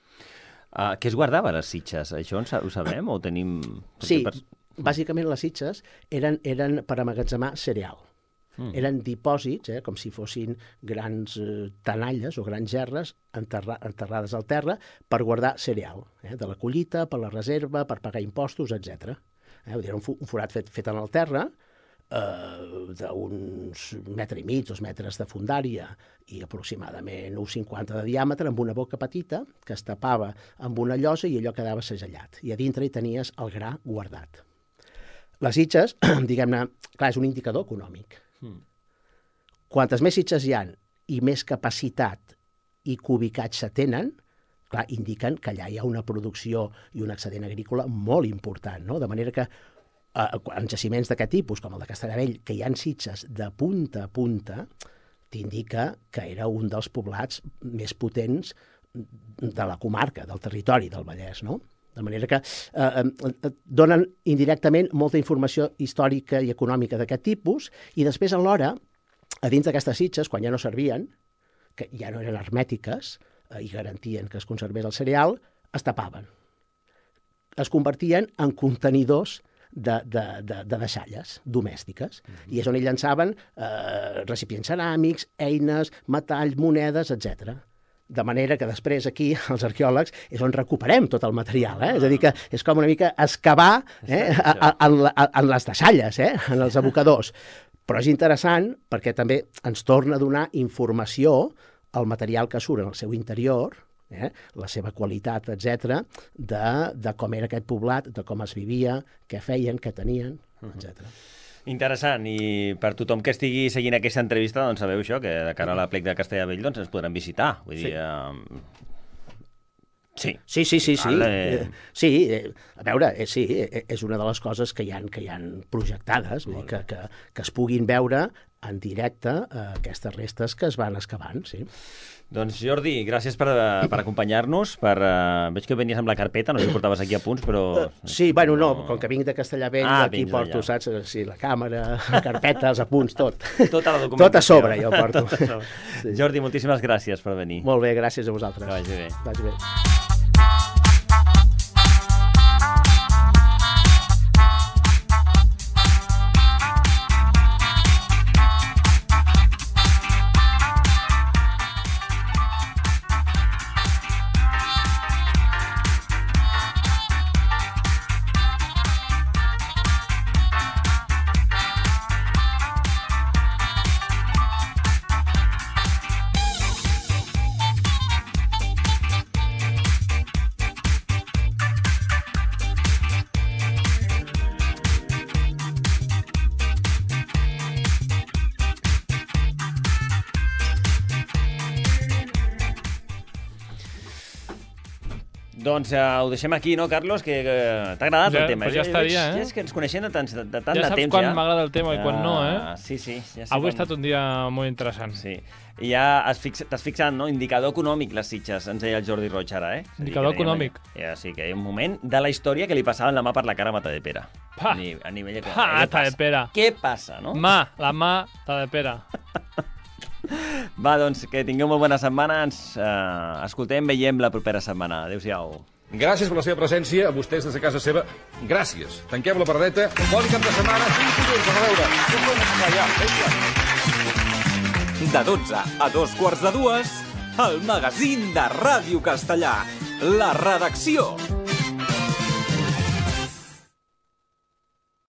Uh, què es guardava a les sitges? Això ho sabem o tenim... Sí, per... bàsicament les sitges eren, eren per amagatzemar cereal. Mm. Eren dipòsits, eh, com si fossin grans eh, tanalles o grans gerres enterra enterrades al terra per guardar cereal, eh, de la collita, per la reserva, per pagar impostos, etcètera. Eh, era un, un forat fet, fet en el terra, eh, d'uns metre i mig, dos metres de fondària i aproximadament u coma cinquanta de diàmetre, amb una boca petita que es tapava amb una llosa i allò quedava segellat. I a dintre hi tenies el gra guardat. Les sitges, diguem-ne, clar, és un indicador econòmic. Mm. Quantes més sitges hi ha i més capacitat i cubicats se tenen, clar, indiquen que allà hi ha una producció i un excedent agrícola molt important, no? De manera que eh, en jaciments d'aquest tipus, com el de Castellavell, que hi ha sitges de punta a punta, t'indica que era un dels poblats més potents de la comarca, del territori del Vallès, no? De manera que eh, eh, donen indirectament molta informació històrica i econòmica d'aquest tipus, i després alhora, a dins d'aquestes sitges, quan ja no servien, que ja no eren hermètiques eh, i garantien que es conservés el cereal, es tapaven. Es convertien en contenidors de, de, de, de deixalles domèstiques, mm-hmm. i és on hi llançaven eh, recipients ceràmics, eines, metalls, monedes, etcètera. De manera que després aquí, els arqueòlegs, és on recuperem tot el material. Eh? És a dir, que és com una mica excavar eh? en, en les deixalles, eh? En els abocadors. Però és interessant perquè també ens torna a donar informació al material que surt en el seu interior, eh? La seva qualitat, etcètera, de, de com era aquest poblat, de com es vivia, què feien, què tenien, etcètera. Interessant, i per tothom que estigui seguint aquesta entrevista, doncs sabeu això, que de cara a la plec de Castellavell doncs ens podran visitar. Vull dir, sí. Eh... sí. Sí, sí, sí, sí. Eh... Sí, eh, a veure, eh, sí, eh, és una de les coses que hi ha, que hi ha projectades, vull dir, que, que, que es puguin veure en directe eh, aquestes restes que es van excavant, sí. Doncs Jordi, gràcies per, per acompanyar-nos. Per, uh, veig que venies amb la carpeta, no sé si portaves aquí a punts, però... Uh, sí, bueno, no, com que vinc de Castellavell, ah, aquí porto, saps, sí, la càmera, la carpeta, els apunts, tot. Tota la documentació. Tot a sobre, jo porto. Sí. Jordi, moltíssimes gràcies per venir. Molt bé, gràcies a vosaltres. Que vagi bé. Vagi bé. Doncs uh, ho deixem aquí, no, Carlos? Que uh, t'ha agradat ja, el tema. Pues ja estaria, eh? Ja és que ens coneixem de tant de, de, tant ja de temps, ja. Ja saps quan m'agrada el tema i quan uh, no, eh? Sí, sí. Ja sé Avui quan... ha estat un dia molt interessant. Sí. I ja t'has fix... fixat, no? Indicador econòmic, les Sitges, ens deia el Jordi Roig ara, eh? Indicador econòmic. Ja, sí, que hi ha un moment de la història que li passaven la mà per la cara a Matadepera. Pa! A, ni... a nivell econòmic. Pa, Matadepera. Què passa, no? Ma, la mà, Matadepera. Va, doncs, que tingueu molt bona setmana. Ens uh, escoltem, veiem la propera setmana. Adéu-siau. Gràcies per la seva presència, a vostès des de casa seva. Gràcies. Tanquem la paradeta. Bon cap de setmana. Fins dilluns, a veure. De dotze a dos quarts de dues, el magazín de Ràdio Castellà. La redacció.